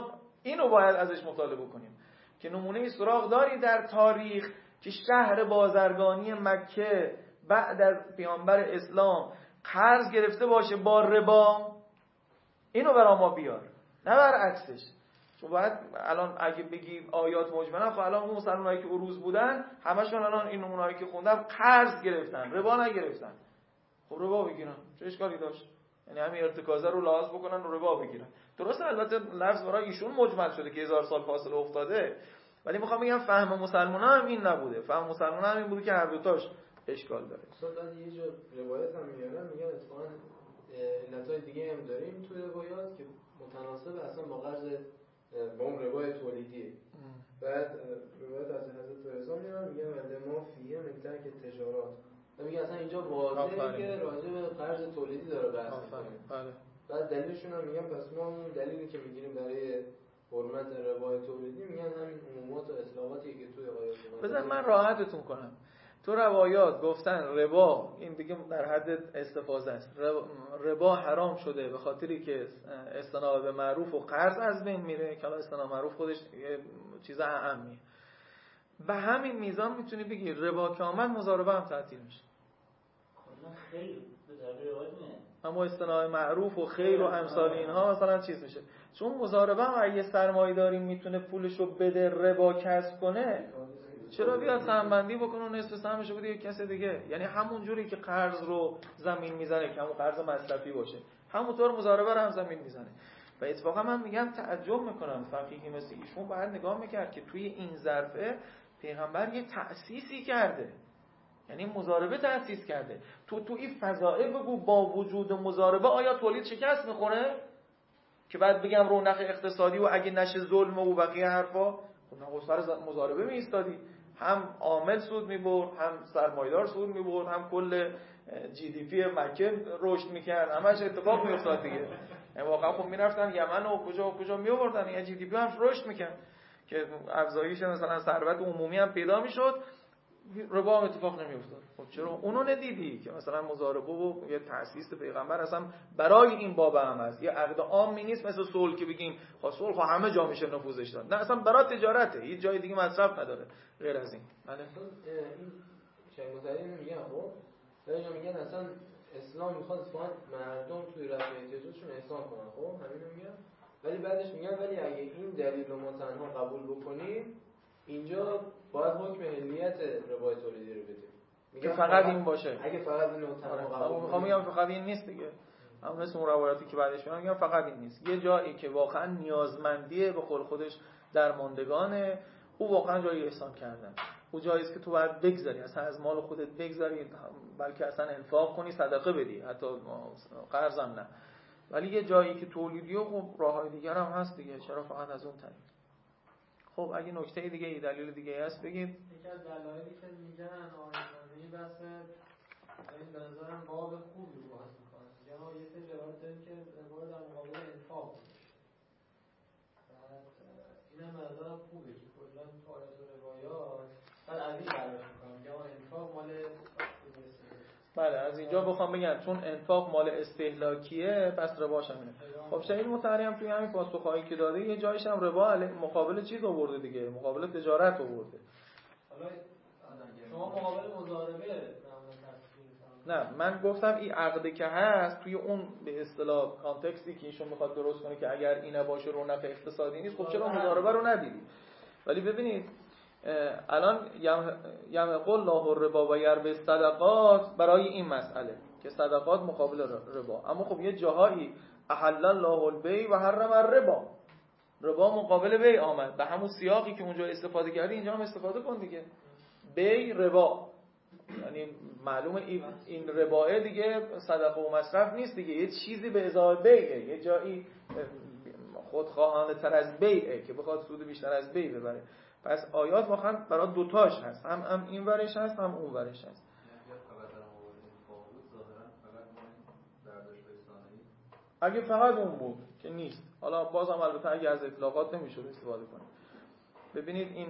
اینو باید ازش مطالعه کنیم که نمونه سراغ داری در تاریخ که شهر بازرگانی مکه بعد از پیامبر اسلام قرض گرفته باشه با ربا؟ اینو برای ما بیار، نه برعکسش. چون باید الان اگه بگی آیات مجملا، خب الان اون مسلمانایی که عروض بودن همشون الان این نمونه‌ای که خوندم قرض گرفتن، ربا نگرفتن. خب ربا بگیرن، چه اشکالی داشت؟ یعنی همین ارتکازه رو لحاظ بکنن و ربا بگیرن. درسته البته لفظ برای ایشون مجمل شده که 1000 سال فاصله افتاده، ولی میخوام بگم فهم مسلمان‌ها هم این نبوده. فهم مسلمان‌ها هم این بوده که هر دو تاش اشکال داره. اصلا یه جا روایت هم میارن، میگن اتفاقا علتای دیگه هم داریم توی روایات که متناسب اصلا با قرض با اون روایت تولیدیه. بعد روایت از حضرت رضا میارن، میگن ولی ما فیه من ترک تجارات، میگن اصلا اینجا واضحه که راجع به قرض تولیدی داره بحث می‌کنه. بعد دلیلشون هم میگن پس ما اون دلیلی که میگیریم برای حرمت روایت تولیدی، میگن همین عمومات و اصلاحاتی که توی روایات بذار من راحتتون کنم. تو روایات گفتن ربا، این دیگه در حد استفاضه است، ربا حرام شده به خاطری که استناد به معروف و قرض از بین میره، که استناد معروف خودش چیز اهمیه. به همین میزان میتونی بگی ربا که آمد مضاربه هم تعطیل میشه. خیلی به ضربه روایت میاد، اما استناد معروف و خیر و امثال اینها مثلا چیز میشه. چون مضاربه هم اگه سرمایه‌داری میتونه پولشو بده ربا کسب کنه، چرا بیاد سهم‌بندی بکنه و نصف سهمش رو بده یک کس دیگه؟ یعنی همون جوری که قرض رو زمین میزنه که همون قرض مصرفی باشه، همونطور مضاربه رو هم زمین میزنه. و اتفاقا من میگم تعجب میکنم فقیهی مثل ایشون باید نگاه میکرد که توی این ظرفه پیغمبر یه تأسیسی کرده، یعنی مضاربه تأسیس کرده. تو این فضائل بگو با وجود مضاربه آیا تولید شکست میخوره؟ که بعد بگم رونق اقتصادی و اگه نشه ظلم و بقیه حرفا، خب نقصر مضاربه می ایستادی، هم عامل سود میبرد، هم سرمایدار سود میبرد، هم کل جی دی پی مکه رشد میکرد، همش اتفاق میافتاد دیگه. یعنی واقعا خب میرفتن یمن و کجا میآوردن، یعنی جی دی پی هم رشد میکرد که افزایش مثلا ثروت عمومی هم پیدا میشد، ربا هم اتفاق نمیافتاد. خب چرا اونو ندیدی که مثلا مضاربه و یه تأسیس پیغمبر اصلا برای این باب هم هست، یه عقد عامی نیست مثل صلح که بگیم خب صلح همه جا میشه نفوذش داد، نه اصلا برای تجارته، هیچ جای دیگه مصرف نداره غیر از این. بله این شیخ مصری میگن خب دارن میگن اصلا اسلام میخواد فقط مردم توی رفع احتیاجاتشون احسان کنن، خب همینو میگن، ولی بعدش میگن ولی اگه این دلیل رو ما تنها قبول بکنیم اینجا باید حکم علیت روایت تولیدی رو بدیم، که فقط این باشه. اگه فقط اینو تنها قبول میخوام میگم فقط این نیست دیگه، همون مثل اون روایاتی که بعدش میگم فقط این نیست. یه جایی که واقعا نیازمندیه به قول خودش درماندگانه، او واقعا جایی احسان کردن، او جایی است که تو باید بگذاری، اصلا از مال خودت بگذاری، بلکه اصلا انفاق کنی، صدقه بدی، حتی قرض هم نه. ولی یه جایی که تولیدی و خب راههای دیگر هم هست دیگه، چرا فقط از اون طریق؟ خب اگه نکته دیگه ای دلیل دیگه هست بگید. یکی از دلایلی که میگن آیه‌نامه‌ای بس این به نظرم باب خوبی رو باز می‌کنه. میگن ما یه تجارت داریم که باید در مقابل انفاق باشه. بعد اینم به نظرم خوبه که کلاً تو آیات و روایات بعد از این برداشت می‌کنم میگم انفاق مال بله از اینجا بخوام بگم چون انفاق مال استهلاکیه پس رباش هم اینه. خب شهید مطهری هم توی همین پاسخایی که داده یه جایش هم ربا مقابل چیز آورده دیگه، مقابل تجارت آورده. حالا شما مقابل مضاربه نه من گفتم این عقده که هست توی اون به اصطلاح کانتکستی که ایشون میخواد درست کنه که اگر اینه باشه رونق اقتصادی نیست، خب چرا مضاربه رو ندیدی؟ ولی ببینید الان یمحق الله الربا و یربی الصدقات برای این مسئله که صدقات مقابل ربا، اما خب یه جاهایی احل الله البیع و حرم الربا، ربا مقابل بیع آمد، به همون سیاقی که اونجا استفاده کردی اینجا هم استفاده کن دیگه. بیع ربا یعنی معلومه این ربا دیگه صدقه و مصرف نیست دیگه، یه چیزی به ازای بیعه، یه جایی خودخواهانه تر از بیعه که بخواد سود بیشتر از بیع ببره. پس آیات واقعا برای دوتاش هست، هم این ورش هست هم اون ورش هست. اگه فقط اون بود که نیست، حالا باز هم البته اگه از اطلاقات نمیشود استفاده کنیم. ببینید این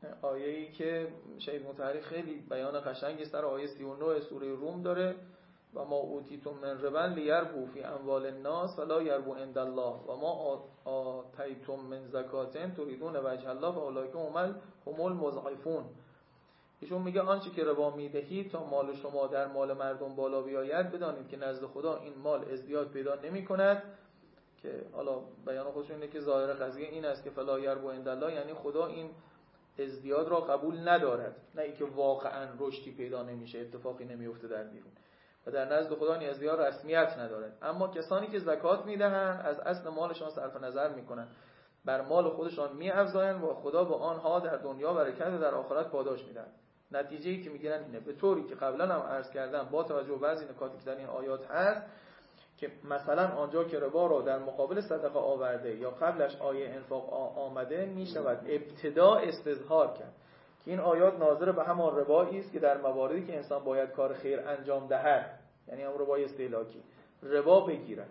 آیه‌ای که شهید مطهری خیلی بیان قشنگی سر آیه 39 سوره روم داره، و ما اوتیتم من ربا لیربو فی اموال الناس ولا یربو عند الله و ما آتیتم من زکات تریدون وجه الله فاولئک هم المضعفون. ایشون میگه آنچه که ربا میدهید تا مال شما در مال مردم بالا بیاید بدانید که نزد خدا این مال ازدیاد پیدا نمی‌کند، که حالا بیان خودشون اینه که ظاهر قضیه این است که فلا یربو عند الله، یعنی خدا این ازدیاد را قبول ندارد، نه اینکه واقعا رشدی پیدا نمیشه، اتفاقی نمیفته در بیرون و در نزد خدا این ازدیاد رسمیت ندارد. اما کسانی که زکات میدهند از اصل مالشان صرف نظر میکنند، بر مال خودشان میافزایند و خدا به آنها در دنیا برکت و در آخرت پاداش میدهد. نتیجه‌ای که میگیرن اینه، به طوری که قبلا هم عرض کردم با توجه به بعضی نکاتی که در این آیات هست که مثلا آنجا که ربا را در مقابل صدقه آورده یا قبلش آیه انفاق آمده میشود ابتدا استظهار کرد که این آیات ناظر به همان ربایی است که در مواردی که انسان باید کار خیر انجام دهد، یعنی هم ربای استهلاکی، ربا بگیرد،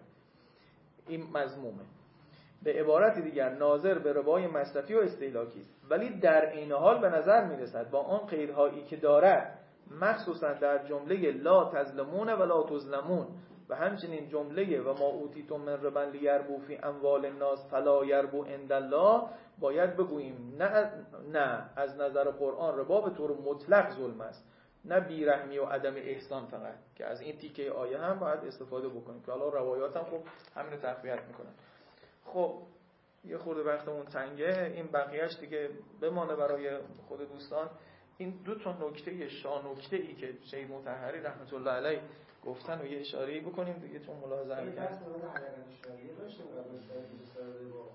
این مذمومه. به عبارت دیگر ناظر به ربای مصرفی و استهلاکی است، ولی در این حال به نظر میرسد با آن قیدهایی که دارد، مخصوصا در جمله لا تظلمون ولا تظلمون و همچنین جمله و ما اوتیتم من ربا لیربو فی اموال الناس فلا یربو عند الله، باید بگوییم نه از نظر قرآن ربا به طور مطلق ظلم است، نه بیرحمی و عدم احسان فقط، که از این تیکه آیه هم باید استفاده بکنیم که حالا روایات هم خب همین رو تقویت میکنن. خب یه خورده وقتمون تنگه، این بقیهش دیگه بمانه برای خود دوستان. این دو تا نکته شانکته‌ای که شیخ مطهری رحمت الله علیه گفتن و یه اشاره‌ای بکنیم دیگه، چون ملاحظه کردیم. این بحث مورد حقیقت شرعی داشتیم قبل از اینکه سر با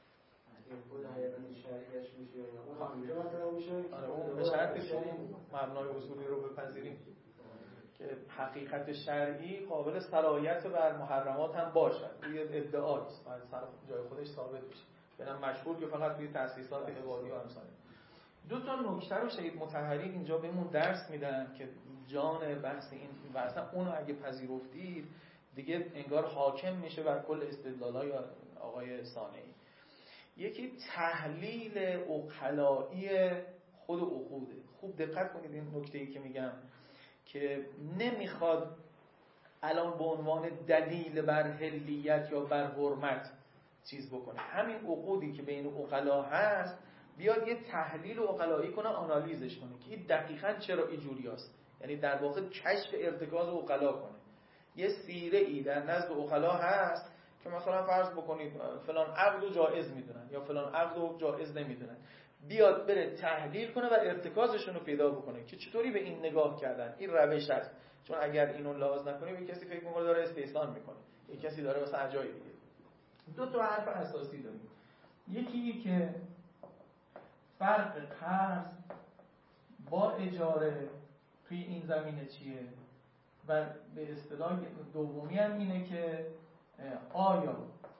این خود حقیقت شرعیش میشه یا اون همینجا مثلا میشه. آره اون به شرطی که مبنای اصولی رو بپذیریم که حقیقت شرعی قابل سرایت بر محرمات هم باشد. این ادعاست، باید سر جای خودش ثابت بشه. بنام مشهور که فقط توی تأسیسات عبادی و امثال. دو تا نکته رو شهید مطهری اینجا بهمون درس میدن که جان بحث این و اصلا اونو اگه پذیرفتید دیگه انگار حاکم میشه بر کل استدلالای آقای صانعی. یکی تحلیل عقلایی خود عقوده. خوب دقت کنید این نکته‌ای که میگم که نمیخواد الان به عنوان دلیل بر حلیت یا بر حرمت چیز بکنه. همین عقودی که بین عقلا هست بیاد یه تحلیل عقلایی کنه، آنالیزش کنه که دقیقاً چرا اینجوری است، یعنی در واقع کشف ارتکاز عقلا کنه. یه سیره ای در نزد عقلا هست که مثلا فرض بکنید فلان عقد رو جایز میدونن یا فلان عقد رو جایز نمیدونن، بیاد بره تحلیل کنه و ارتکازشون رو پیدا بکنه که چطوری به این نگاه کردن. این روش است، چون اگر اینو لحاظ نکنیم یه کسی فکر می‌کنه داره استحسان میکنه، یه کسی داره واسه جای دیگه. دو تا حرف اساسی داریم. یکی که فرق قرض با اجاره توی این زمینه چیه و به اصطلاح دومی هم اینه که آیا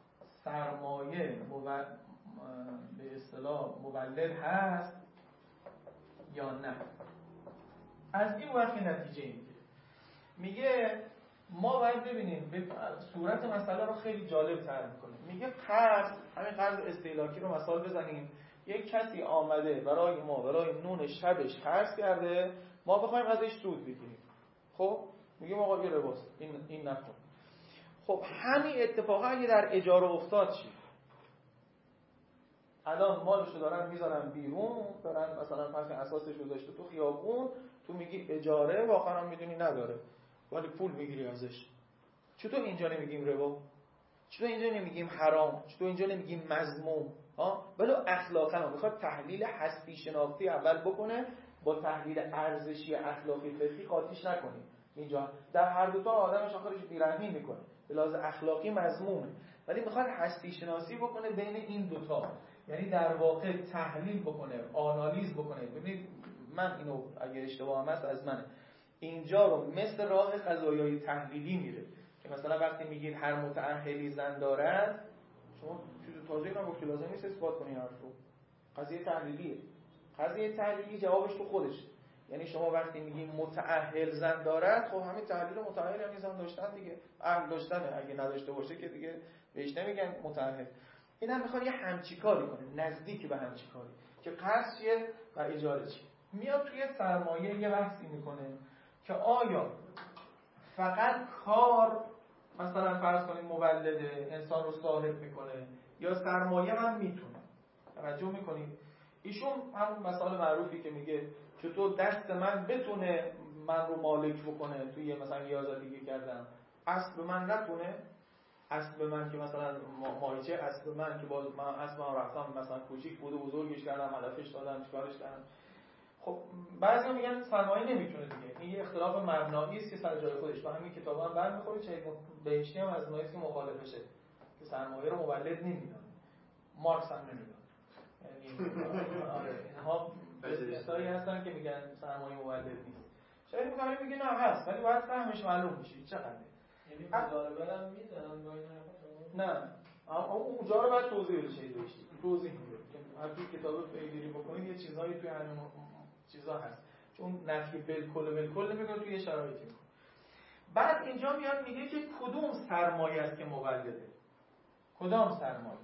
سرمایه به اصطلاح مولد هست یا نه. از این وقت نتیجه میگه ما باید ببینیم به صورت مسئله رو خیلی جالب تعریف کنیم. میگه قرض، همین قرض استهلاکی رو مثال بزنیم، یک کسی آمده برای ما برای نون شبش قرض کرده، ما بخوایم ازش سود بگیریم، خب میگیم آقا یه رباست، این نکن. خب همین اتفاقا اگه در اجاره افتاد چی؟ الان مالشو دارن میذارن بیرون، دارن مثلا فرض اساسش رو داشته تو خیابون، تو میگی اجاره، واقعا میدونی نداره ولی پول میگیری ازش. چطور اینجا نمیگیم ربا؟ چطور اینجا نمیگیم حرام؟ چطور اینجا نمیگیم مذموم؟ ولی اخلاقا میخواد تحلیل هستی شناختی اول بکنه، با تحلیل ارزشی اخلاقی فقهی قاطیش نکنیم. اینجا در هر دو تا آدمش آخرش بیرحمی میکنه، به لحاظ اخلاقی مذمومه، ولی میخواد هستی شناسی بکنه بین این دوتا، یعنی در واقع تحلیل بکنه، آنالیز بکنه. ببینید من اینو اگر اشتباه هم هست از منه، اینجا رو مثل راه قضایای تحلیلی میره که مثلا وقتی میگید هر متأهلی زن دارد، شما چیز تازه‌ای نگفتی، لازم نیست اثبات کنی حرف رو. قضیه تحلیلیه. قضیه تحلیلی جوابش تو خودش. یعنی شما وقتی میگید متأهل زن دارد، خب همین تحلیل متأهل یعنی زن داشتن دیگه، عقل داشتنه. اگه نداشته باشه که دیگه بهش نمیگن متأهل. اینا میخواد یه همچی کاری کنه، نزدیک به همچی کاری، که قرض چیه و اجاره چیه. میاد توی سرمایه یه بحثی میکنه که آیا فقط کار مثلا فرض کنید مولده انسان رو صاحب میکنه یا سرمایه هم میتونه. توجه میکنید ایشون همون مثال معروفی که میگه چطور دست من بتونه من رو مالک بکنه توی مثلا ریاضتی کردم، اسب من نتونه. اسب من که مثلا ماهیچه اسب من که باز من اسب من رفتم مثلا کوچیک بود و بزرگش کردم، علفش دادم، چیکارش کردم. خب بعضیا میگن سرمایه نمیتونه دیگه. این یه اختلاف مبنایی است که سر جای خودش تو همین کتابا هم برمیخوره. چه بهشتی هم از اونایی که مخالفشه که سرمایه رو مولد نمیدونه. مارکس هم نمیدونه. یعنی اینها بسیاری هستن که میگن سرمایه مولد نیست. شاید میگه میگه نه هست ولی باید فهمش معلوم بشه چقدره. یعنی مضاربه هم میزنن با این حرفا؟ نه اونجا رو باید توضیح بشه. توضیح میده که هر توی کتاب رو پیگیری بکنید یه چیزایی توی همین چیزا هست، چون نفی بالکل نمیگه توی شرایطی میکنه. بعد اینجا میاد میگه که کدوم سرمایه است که مولده. کدام سرمایه؟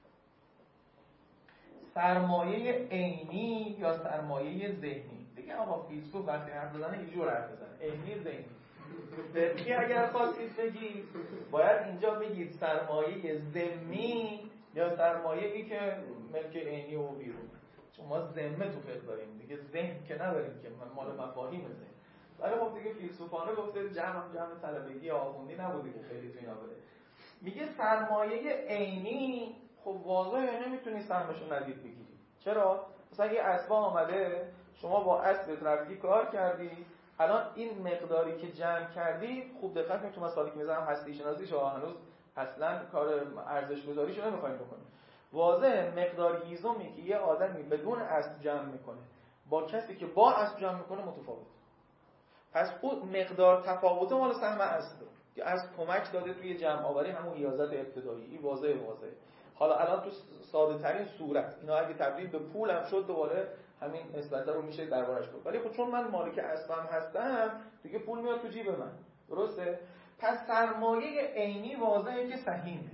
سرمایه عینی یا سرمایه ذهنی؟ دیگه آقا فیلسوف وقتی حرف بزنه اینجور حرف بزنه، عینی ذهنی. ذهنی اگر خواستید بگید باید اینجا بگید سرمایه ذمی یا سرمایه ای که ملک عینی و بیرون. چون ما ذمه تو فقه داریم دیگه، ذهن که نداریم که مال مفاهیم ذهن. ولی خب دیگه فیلسوفانه گفته جمع طلبگی آخوندی نبوده که خیلی تو اینا بره. میگه سرمایه عینی خب واضحه نمیتونی سهمشو ندید بگیری. چرا؟ مثلا یه اسبا آمده شما با اسب رفتی کار کردی، الان این مقداری که جمع کردی خوب دقت کنید تو مسائلی که میذارم هستی شناسی شما هنوز اصلا کار ارزش گذاریشو نمیخوایم بکنیم. واضحه مقدار هیزمی که یه آدمی بدون اسب جمع میکنه با کسی که با اسب جمع میکنه متفاوت. پس اون مقدار تفاوت مال سهم اسب که از کمک داده توی جمع آوری همون ریاضت ابتدایی. این واضحه. حالا الان تو ساده ترین صورت اینا اگه تبدیل به پول هم شد دوباره همین نسبت رو میشه دربارش گفت. ولی خب چون من مالک اسبم هستم دیگه پول میاد تو جیب من. درسته؟ پس سرمایه عینی واضحه که سهیمه.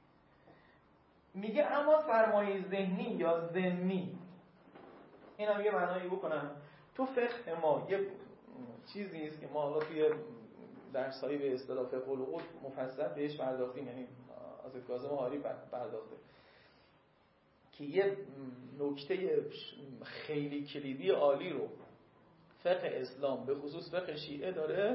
میگه اما سرمایه ذهنی یا ذمی، اینم یه معنایی بکنم تو فقه ما یه چیزی است که ما حالا توی درسایی به اصطلاح فقه العقود مفصل بهش پرداختیم، یعنی از کاظم حاری پرداخته که یه نکته خیلی کلیدی عالی رو فقه اسلام به خصوص فقه شیعه داره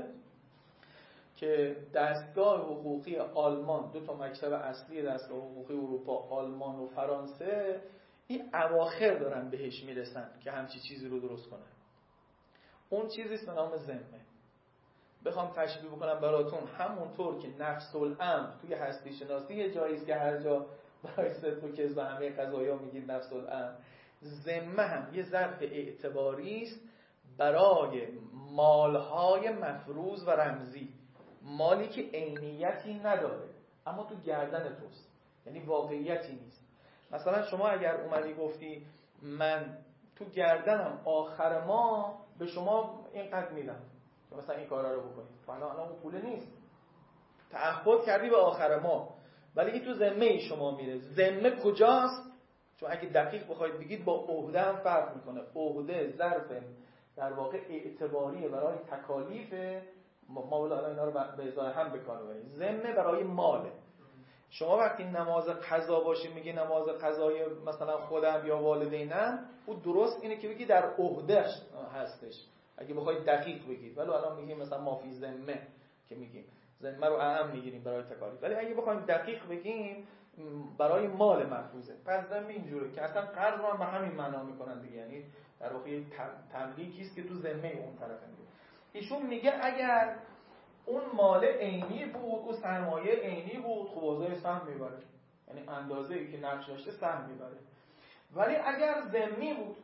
که دستگاه حقوقی آلمان، دو تا مکتب اصلی دستگاه حقوقی اروپا آلمان و فرانسه، این اواخر دارن بهش میرسن که همچی چیزی رو درست کنن. اون چیزیست به نام ذمه. بخوام تشبیه بکنم براتون، همونطور که نفس الامر توی هستی شناسی یه جاییست که هر جا برای صدق و کذب همه قضایا میگید نفس الامر، ذمه هم یه ظرف اعتباری است برای مالهای مفروض و رمزی، مالی که عینیتی نداره اما تو گردن توست، یعنی واقعیتی نیست. مثلا شما اگر اومدی گفتی من تو گردنم آخر ماه به شما اینقدر میدم که مثلا این کارا رو بکنید، الان اون پول نیست، تعهد کردی به آخر ماه، ولی این تو ذمه شما میره. ذمه کجاست؟ چون اگه دقیق بخواید بگید با عهده هم فرق میکنه. عهده ظرف در واقع اعتباریه برای تکالیف ما، الان اینا رو به ازای هم بکار ببرید. ذمه برای ماله. شما وقتی نماز قضا باشی میگی نماز قضای مثلا خودم یا والدینم، اون درست اینه که بگی در عهدهش هستش اگه بخواید دقیق بگید. ولی الان میگیم مثلا ما فی ذمه که میگیم ذمه رو اعم میگیریم برای تکالیف، ولی اگه بخوایم دقیق بگیم برای مال محفوظه. پس ذمه اینجوره که اصلا قرض رو هم به همین معنا میکنن دیگه، یعنی در واقع تملیکی است که تو ذمه اون طرف میگه. ایشون میگه اگر اون مال عینی بود، اون سرمایه عینی بود، خب واضح سهم میبره، یعنی اندازه‌ای که نقش داشته سهم میبره. ولی اگر ذمی بود،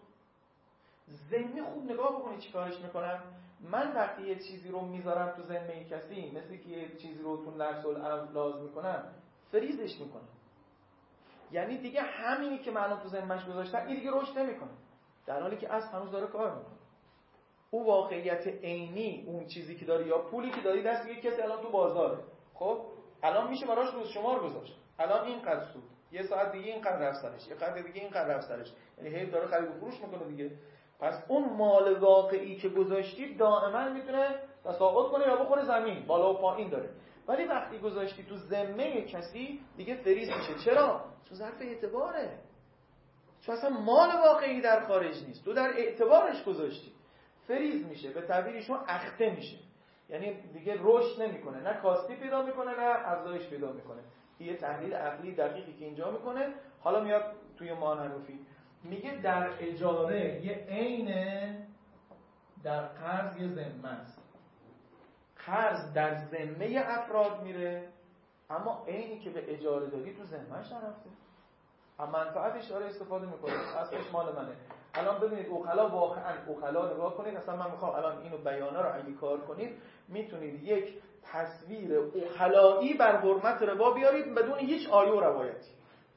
ذمی خوب نگاه بکنید چیکارش میکنم. من وقتی یه چیزی رو میذارم تو ذمه کسی، مثل که یه چیزی رو تو نفس الامر لازم میکنم، فریزش میکنم. یعنی دیگه همینی که من تو ذمه‌اش گذاشتم این دیگه رشد نمیکنه، در حالی که اصل هنوز داره کار میکنه. اون واقعیت عینی، اون چیزی که داری یا پولی که داری دست یک کسی الان تو بازاره، خب الان میشه براش روز شمار گذاشت، الان اینقدر سود، یه ساعت دیگه اینقدر رفت سرش، یه قدر دیگه اینقدر رفت سرش، یعنی هی داره خرید و فروش میکنه دیگه. پس اون مال واقعی که گذاشتی دائما میتونه تساقط کنه یا بخوره زمین، بالا و پایین داره. ولی وقتی گذاشتی تو ذمه کسی دیگه فریز میشه. چرا؟ چون ظرف اعتباره، چون اصلا مال واقعی در خارج نیست، تو در اعتبارش گذاشتی، فریز میشه، به تعبیرشون اخته میشه، یعنی دیگه رشد نمیکنه، نه کاستی پیدا میکنه نه افزایش پیدا میکنه. یه تحلیل عقلی دقیقی که اینجا میکنه. حالا میاد توی مانحنفی میگه در اجاره یه عینه، در قرض یه ذمه است. قرض در ذمه افراد میره، اما عینی که به اجاره دادی تو ذمه‌اش نرفته، اما منفعتش داره استفاده میکنه، اصلش مال منه. الان ببینید عقلا، واقعا عقلا نگاه کنید، اصلا من میخوام الان اینو بیانه رو اگه کار کنید میتونید یک تصویر عقلایی بر حرمت ربا بیارید بدون هیچ آیه و روایتی.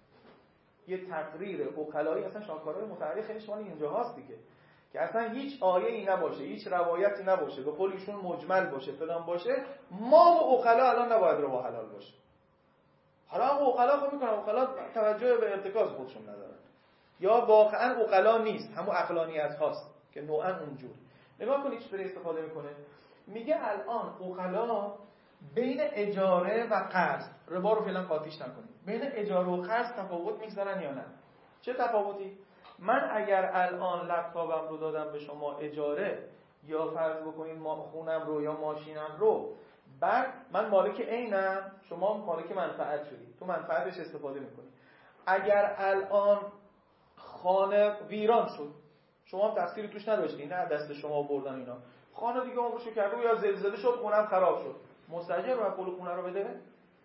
یه تقریر عقلایی، اصلا شاهکارهای متعارف خیلی شمال اینجا هست دیگه، که اصلا هیچ آیه‌ای نباشه، هیچ روایتی نباشه، به قول ایشون مجمل باشه، فلان باشه. ما و عقلا الان نباید ربا حلال باشه. حالا عقلا خب میکنن، عقلا توجه به ارتکاز خودشون ندارن، یا واقعا عقلا نیست، همون عقلانیت هاست که نوعا اونجور. نگاه کنید چطوری استفاده میکنه. میگه الان عقلا بین اجاره و قرض، ربا رو فعلا قاطیش نکنید، بین اجاره و قرض تفاوت میگذارن یا نه؟ چه تفاوتی؟ من اگر الان لپتاپم رو دادم به شما اجاره، یا فرض بکنید ما خونم رو یا ماشینم رو، بعد من مالک عینم، شما مالک منفعت شدید، تو منفعتش استفاده میکنید. اگر الان خانه ویران شد، شما هم تقصیری توش نداشتین، نه دست شما بردن اینا، خانه دیگه عمرشو کرده یا زلزله شد خونم خراب شد، مستاجر باید پول خونه رو بده؟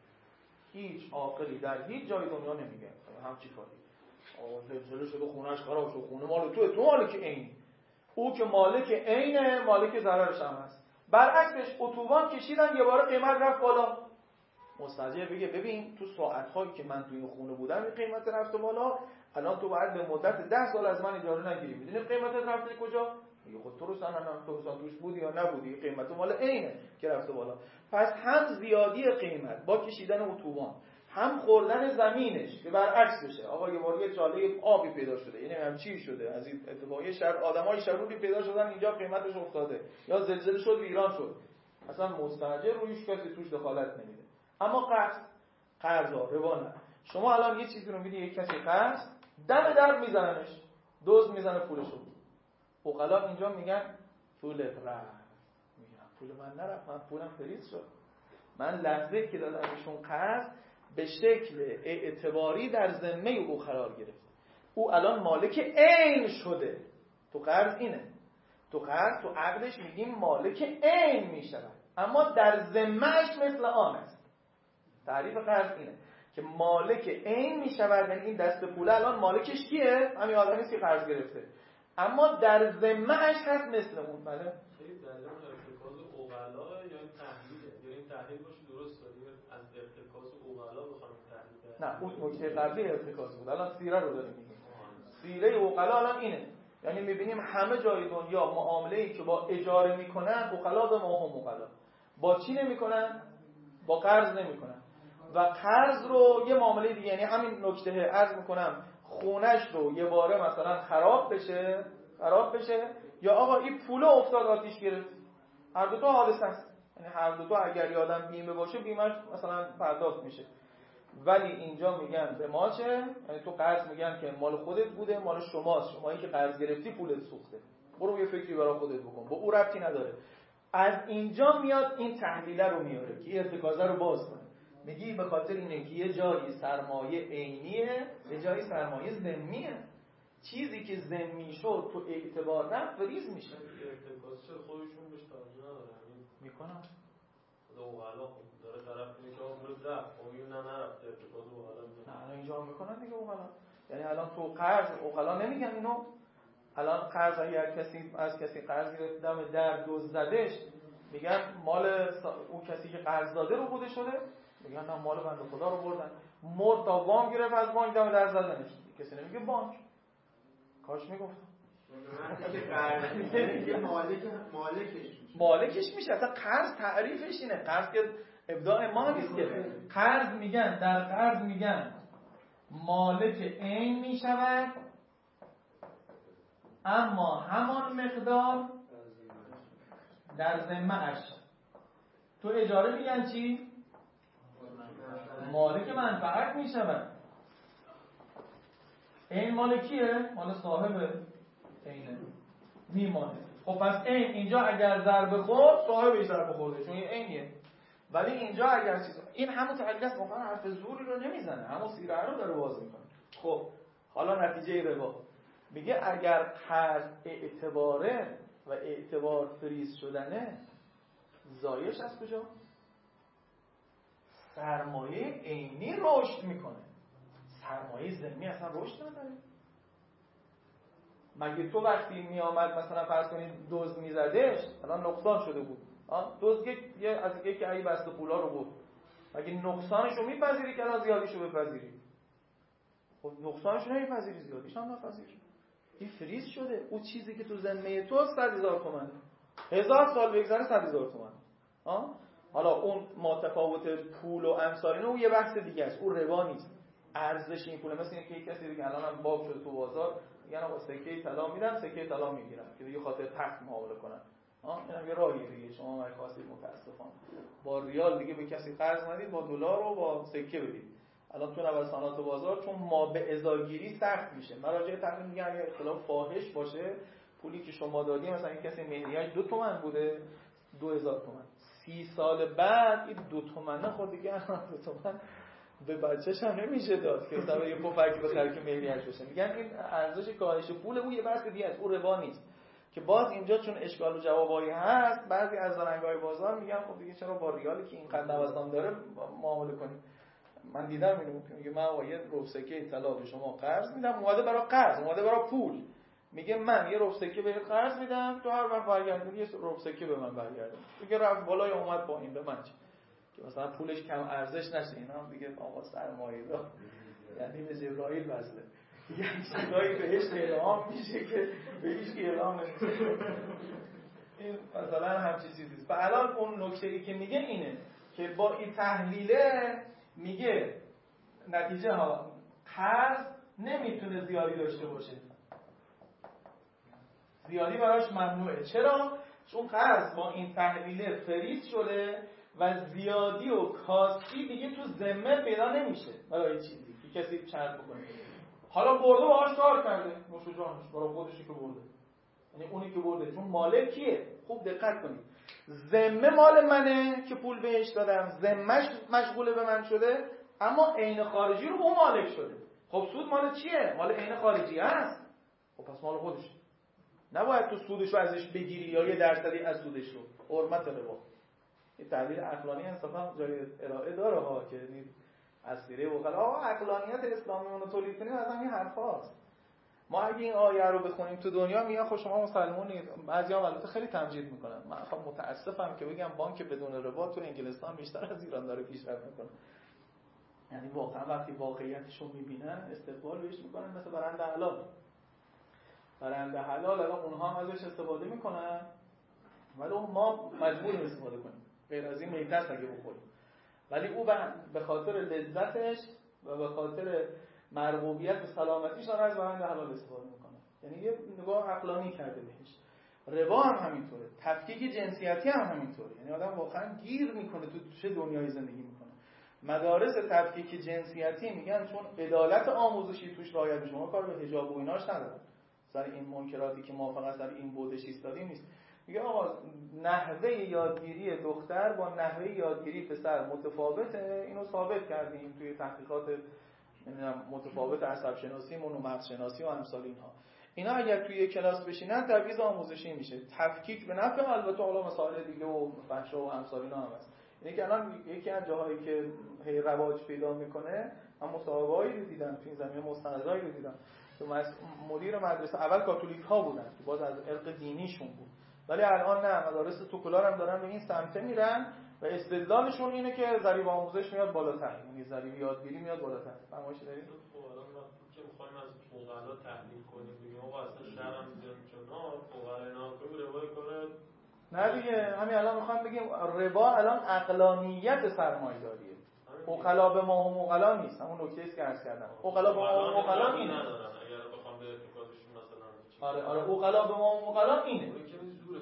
هیچ عاقلی در هیچ جای دنیا نمیگه همچی کاری. زلزله شد و خونه‌اش خراب شد، خونه مال تو مالک عین. او که مالک عینه، مالک ضررش هم هست. برعکسش اتوبان کشیدن یه بار قیمت رفت بالا، مستاجر بگه ببین تو ساعت‌هایی که من توی خونه بودم این قیمت رفت بالا، الان تو باید به مدت 10 سال از من اجاره نگیری. میدونی قیمتت رفته کجا؟ میگه خود تو رو سنن، تو توش بودی یا نبودی، قیمت مال عینه که رفته بالا. پس هم زیادی قیمت با کشیدن اتوبان، هم خوردن زمینش که برعکس بشه. آقا یه بار یه چاله آبی پیدا شده، یعنی هم چی شده از این اتفاقی شر، آدمای شروری پیدا شدن اینجا قیمتش افتاده، یا زلزله شد ویران شد، اصلا مستاجر رویش کسی توش دخالت نمیده. اما قرض ربا نه. شما الان یه چیزی رو میدی یک کسی قرض، دم در میزننش، دزد میزنه پولشو. عقلا اینجا میگن پولت رفت، میگن پول من نرفت، من پولم فریز شد. من لحظه که دادم بهشون قرض به شکل اعتباری در ذمه او قرار گرفت، او الان مالک عین شده. تو قرض اینه، تو قرض تو عقدش میگیم مالک عین میشود، اما در ذمه‌اش مثل آن است. تعریف قرض اینه که مالک عین میشود، یعنی این دست پول الان مالکش کیه؟ همین آدمی است که قرض گرفته، اما در ذمه‌اش هست مثل اون. بله خیلی دلیل ارتکاز عقلا یا این تحلیله، یا این تحلیل باشه درست داریم از ارتکاز عقلا بخوام تحلیل کنیم. نه اون نکته قبلی ارتکاز بود، الان سیره رو داریم میگیم. سیره عقلا الان اینه، یعنی میبینیم همه جای دنیا معامله‌ای که با اجاره میکنن، عقلا به ما هم عقلا با چی نمیکنن؟ با قرض نمیکنن. و قرض رو یه معامله دیگه، یعنی همین نکته عرض میکنم، خونش رو یه باره مثلا خراب بشه یا آقا این پول افتاد آتیش گرفت، هر دو تا حادثه است، یعنی هر دو تا اگر یادم بیمه باشه بیمهش مثلا پرداخت میشه. ولی اینجا میگن به ما چه؟ یعنی تو قرض میگن که مال خودت بوده، مال شماست، شمایی که قرض گرفتی پولت سوخته، برو یه فکری برای خودت بکن، با او ربطی نداره. از اینجا میاد این تحلیل رو میاره که ارتکازه رو باز کنه. میگی به خاطر اینه که یه جایی سرمایه عینیه، یه جایی سرمایه ذمیه. چیزی که ذمی شد تو اعتبار رفت فریز میشه. ارتکاز چرا خودشون بهش توجه ندارن؟ میکنن خدا اوغلا خب داره طرف اینه که آقا رفت، خب این نرفت، ارتکاز اوغلا نه اینجا میکنن دیگه اوغلا. یعنی الان تو قرض اوغلا نمیگن اینو. الان قرض اگر کسی از کسی قرض گرفت دم در دزدش، میگن مال اون کسی که قرض داده رو بوده شده، میگن نه مال بنده خدا رو بردن، مرد تا وام گرفت از بانک دم در زدنش. کسی نمیگه بانک، کاش میگفت مالکش میشه. اصلا قرض تعریفش اینه، قرض که ابداع ما نیست که. قرض میگن، در قرض میگن مالک عین میشود، اما همان مقدار در ذمه اش. تو اجاره میگن چی؟ مالک منفعت میشون. این مال کیه؟ مال صاحب اینه، میمانه. خب پس اینجا اگر ضربه خورد صاحبش ضربه خورده چون این اینیه. ولی اینجا اگر چیز این همون تعلیق است، واقعا حرف زوری رو نمیزنه، همون سیره رو داره باز میکنه. خب حالا نتیجه ربا میگه اگر هر اعتباره و اعتبار فریز شدنه، زایش از کجا؟ سرمایه عینی رشد میکنه، سرمایه ذمی اصلا رشد نداره. مگه تو وقتی میامد مثلا فرض کنید دزد میزدش الان نقصان شده بود، دزد از یکی ای بسته پولا رو بود، مگه نقصانش رو میپذیری که الان زیادیش رو بپذیری؟ خب نقصانش رو نمیپذیری، زیادیش هم نپذیری. این فریز شده. اون چیزی که تو ذمه تو 100,000 تومانه، 1000 سال بگذره 100,000 تومان. حالا اون متفاوت پول و امثال اینه، اون یه بحث دیگه است، اون ربا نیست. ارزش این پول مثل اینکه یک کسی دیگه الان هم باب شده تو بازار میگن آقا سکه طلا میدن، سکه طلا میگیرن که دیگه خاطر تخت معامله کنن. اینم یه راهیه دیگه. شما مخواستید متاسفانه با ریال دیگه به کسی قرض ندید، با دلار و با سکه بدید. الان تو نوسانات بازار چون ما به ازاگیری سخت میشه، مراجع تقریبا میگن اگه اختلاف فاحش باشه پولی که شما دادی، مثلا این کسی مهریه‌اش 2 تومن بوده 2000 تومن، 30 سال بعد این 2 تومنه خود دیگه 2 تومن به بچه‌ش هم نمیشه داد که مثلا یه پفک بخره که مهریه‌اش بشه. میگن این ارزش کاهش پول اون یه بحث دیگه است، اون ربا نیست. که باز اینجا چون اشکال و جوابایی هست، بعضی از زرنگای بازار میگن خب دیگه چرا با ریالی که اینقدر نوسان داره معامله کنیم. من دیدم اینو میگه من یه ربع سکه طلا به شما قرض میدم، اومده برای قرض، اومده برای پول. میگه من یه ربع سکه بهت قرض میدم، تو هر وقت برگردونی یه ربع سکه به من برگردون. میگه رفت بالا یا اومد پایین به من چه؟ که مثلا پولش کم ارزش نشه. اینا هم دیگه آقا سرمایه‌دار یعنی به جبرائیل وصله. یه چیزایی بهش اعلام میشه که به هیچ کی اعلام نمیشه. این مثلا همچین چیزیست. و الان اون نکته‌ای که میگه اینه که با این تحلیله میگه نتیجه ها قرض نمیتونه زیادی داشته باشه، زیادی براش ممنوعه. چرا؟ چون قرض با این تحلیله فریز شده و زیادی و کاستی دیگه تو ذمه پیدا نمیشه برای چیزی که کسی چرب بکنه. حالا برده باهاش کار کرده، نوش جانش، برای خودشی که برده، یعنی اونی که برده. چون مالک کیه؟ خوب دقت کنید، ذمه مال منه که پول بهش دادم، ذمه‌اش مشغول به من شده، اما عین خارجی رو اون مالک شده. خب سود مال چیه؟ مال عین خارجی هست. خب پس مال خودشه، نباید تو سودش رو ازش بگیری یا یه درصدی از سودش رو. حرمت ربا. این تعبیر عقلانی انصافا جای ارائه داره ها، که از سیره وکلا عقلانیت اسلامی اون رو تولید کنیم، از همین حرفاست. ما اگه این آیه رو بخونیم تو دنیا میگن خب شما مسلمونید، بعضی‌ها البته خیلی تمجید میکنن. من خب متاسفم که بگم بانک بدون ربا تو انگلستان بیشتر از ایران داره پیشرفت میکنه. یعنی واقعا وقتی واقعیتش رو میبینن استقبال بهش میکنن، مثل برنده حلال. برنده حلال الان اونها هم ازش استفاده میکنن، ولی ما مجبوریم استفاده کنیم، غیر از این میته است اگه بخوریم. ولی او به خاطر لذتش و به خاطر مرغوبیت و سلامتیش داره از برنده حلال استفاده میکنه. یعنی یه نگاه عقلانی کرده بهش. ربا هم همینطوره، تفکیک جنسیتی هم همینطوره. یعنی آدم واقعا گیر میکنه تو چه دنیایی زندگی میکنه. مدارس تفکیک جنسیتی میگن چون عدالت آموزشی توش رعایت میشه، ما کار به حجاب و ایناش ندارن. سر این منکراتی که ما فقط سر این بودش ایستادیم نیست. میگه آقا نحوه یادگیری دختر با نحوه یادگیری پسر متفاوته، اینو ثابت کردیم توی تحقیقات متفاوت عصب شناسیمون و مغز شناسی و امثال اینها. اینا اگر توی کلاس بشینن تبعیض آموزشی میشه، تفکیک به نفع. البته حالا مسائل دیگه و فحشا و امثال اینا هم هست. یعنی که الان یکی از جاهایی که هی رواج پیدا میکنه، من مصاحبه‌ای رو دیدم تو این زمینه، مستندایی رو دیدم که مدیر مدرسه اول کاتولیک ها بودن که باز از عرق دینیشون بود، ولی الان نه، مدارس توکولار هم دارن به این سمت میرن و استدلالشون اینه که ضریب آموزش میاد بالاتر، یعنی ضریب یادگیری میاد بالاتر. فرمایش دارید؟ خب الان وقتی که می‌خوایم از اوغلا تحلیل کنیم بگیم آقا اصلا شهر هم میذاریم چنار اوغلا ناکو روای کاره نه دیگه، همین الان میخوام بگیم ربا الان عقلانیت سرمایه‌داریه. اوغلا به ما هم اوغلا نیست، همون نکته‌ای که عرض کردم. اوغلا به ما هم اوغلا اینه. اگر بخوام به اعتقادشون مثلا آره اوغلا به ما هم اوغلا اینه. اون که زوره، چون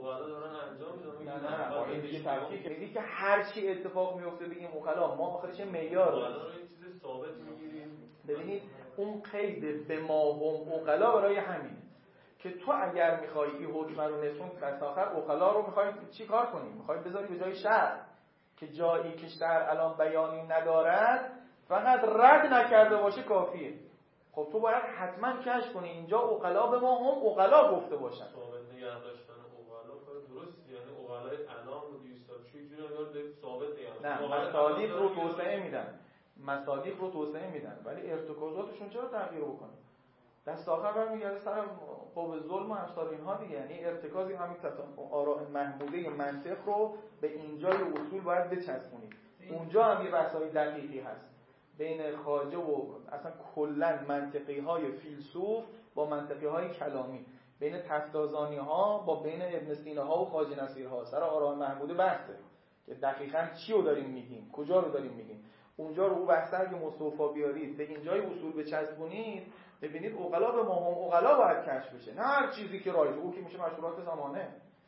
اوغلا دارن انجام میدن. نه با این دیگه تفکیک میگی که هر چی اتفاق میفته بگیم اوغلا، ما آخرش معیار اوغلا رو یه چیز ثابت میگیریم. ببینید اون قید به ما هم اوغلا برای همینه که تو اگر میخوای این حکم رو نشون دست آخر اوغلا رو میخوای چی کار کنی؟ میخوای بذاری به جای شرع که جایی که شرع الان بیانی ندارد فقط رد نکرده باشه کافیه. خب تو باید حتما کشف کنی اینجا اوغلا به ما هم اوغلا گفته باشن. ثابت نگه داشتن اوغلا کار درست، یعنی اوغلای الان و 200 سال چه جوری انگار ثابت نگه. نه مصادیق رو توسعه میدن. مصادیق رو توسعه میدن ولی ارتکازاتشون چرا تغییر بکنه؟ دست آخر برمیگرده سر قوه ظلم و امثال اینها دیگه. یعنی ارتکازی همین آراء محموده منطق رو به اینجای اصول باید بچسبونید. اونجا هم یه بحث‌های دقیقی هست بین خواجه و اصلا کلا منطقی های فیلسوف با منطقی های کلامی، بین تفتازانی ها با بین ابن سینا ها و خواجه نصیر ها سر آراء محموده بحثه که دقیقاً چی رو داریم میگیم، کجا رو داریم میگیم. اونجا رو او بحثه اگه مصطفی بیارید به اینجای اصول بچسبونید ببینید اوغلا به ما هم اوغلا باید کشف بشه، نه هر چیزی که رایج او که میشه مشهورات زمانه.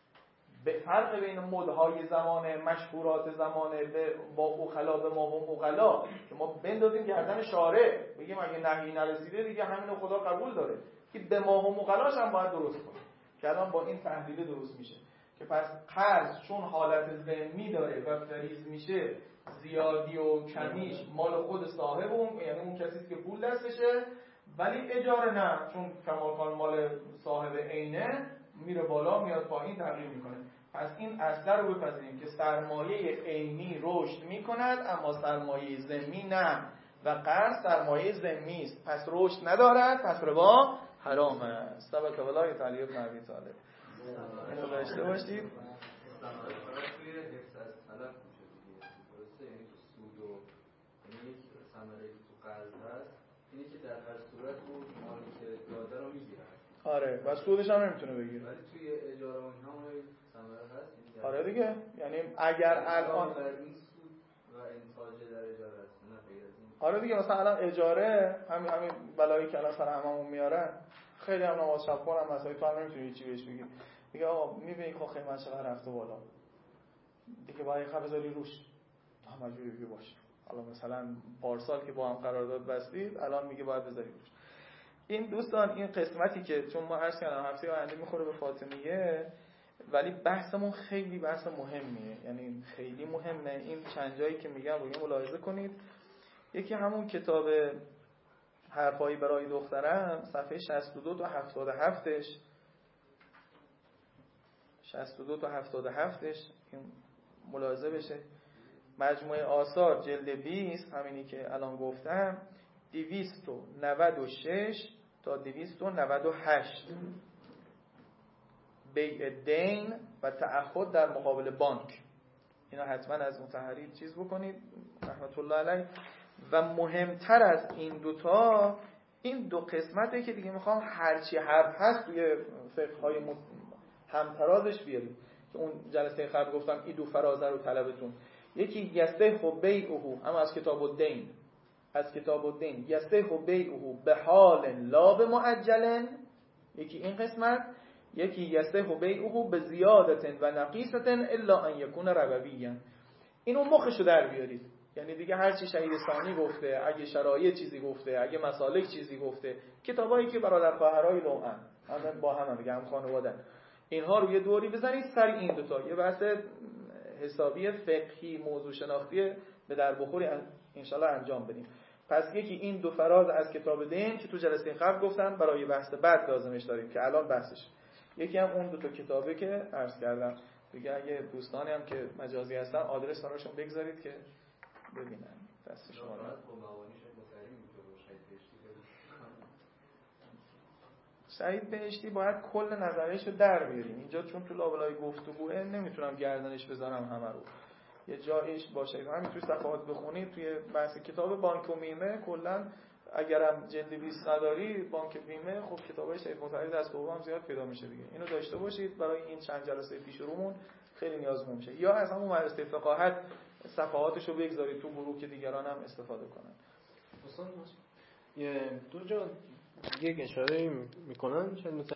به فرق بین مدهای زمانه، مشهورات زمانه با اوغلا به ما هم اوغلا که ما بندازیم گردن شارع بگیم اگه نهی نرسیده دیگه همین خدا قبول داره که به ما هم اوغلاش هم باید درست کنیم که الان با این تحلیل درست میشه که پس قرض چون حالت ذهنی داره و فریض میشه زیادی و کمیش مال خود صاحب اون، یعنی اون کسی که پول دستشه، ولی اجاره نه چون کمالخان مال صاحب عینه میره بالا میاد پایین تغییر میکنه. پس این اصل رو بپذیریم که سرمایه عینی رشد میکند اما سرمایه ذمی نه و قرض سرمایه ذمی است پس رشد ندارد پس ربا حرام است. سبق ولایت علی بن ابی طالب اینو داشته باشید. اینه که در هر صورت اون مالی که داده رو میگیرن. آره و سودش هم نمیتونه بگیره. ولی توی اجاره و اینها اون ثمره هست. آره دیگه، یعنی اگر الان در این سود و انتاج در اجاره است نه غیر از این. آره دیگه مثلا الان اجاره همین بلایی که الان سر هممون میارن خیلی هم نماز شب خونم مثلا تو هم نمیتونی چی بهش بگی. میگه آقا میبینی خب قیمت چقدر رفته بالا. دیگه باید خب بذاری روش. تا مجبوری بگی باشه. حالا مثلا پارسال که با هم قرارداد بستید الان میگه باید بذاری روش. این دوستان این قسمتی که چون ما عرض کردم هفته آینده میخوره به فاطمیه ولی بحثمون خیلی بحث مهمیه، یعنی خیلی مهمه. این چند جایی که میگم روی ملاحظه کنید. یکی همون کتاب حرفایی برای دخترم صفحه 62 تا 77ش 62 تا 77ش این ملاحظه بشه. مجموعه آثار جلد 20 همینی که الان گفتم 296 تا 298 بیع دین و تعهد در مقابل بانک. اینا حتما از متحری چیز بکنید رحمت الله علیه. و مهمتر از این دوتا این دو قسمته که دیگه میخوام هرچی حرف هست توی فقه‌های همترازش بیارید که اون جلسه قبل گفتم این دو فرازه رو طلبتون. یکی یصح بیعه اما از کتاب الدین، از کتاب الدین یصح بیعه به حال لا به معجل، یکی این قسمت. یکی یصح بیعه به زیادت و نقیصت الا ان یکون ربویا. اینو مخشو در بیارید، یعنی دیگه هر چی شهید ثانی گفته، اگه شرایط چیزی گفته، اگه مسالک چیزی گفته، کتابایی که برادر خواهرای لوحن همه با هم دیگه هم خانواده، اینها رو یه دوری بزنید سر این دوتا. یه بحث حسابی فقهی موضوع شناختی به در بخوری انشالله انجام بدیم. پس یکی این دو فراز از کتاب دین که تو جلسه قبل گفتم برای بحث بعد لازمش داریم که الان بحثش. یکی هم اون دو تا کتابه که عرض کردم دیگه. اگه دوستانی هم که مجازی هستن آدرس براشون بگذارید که ببینن. دست شما شهید بهشتی باید کل نظریشو در بیاریم اینجا، چون تو لابلای گفتگوه نمیتونم گردنش بذارم همه رو. یه جایش باشه همین توی صفحات بخونید توی بحث کتاب بانک و بیمه کلا اگرم جلد 20 نداری بانک بیمه، خب کتابای شهید مطهری دست دوم هم زیاد پیدا میشه دیگه. اینو داشته باشید برای این چند جلسه پیش رومون خیلی نیازمند میشه. یا از همون مدرسه فقاهت صفحاتشو بگذارید تو گروه که دیگران هم استفاده کنن. دوستان یه دو جا یک اشاره میکنن شاید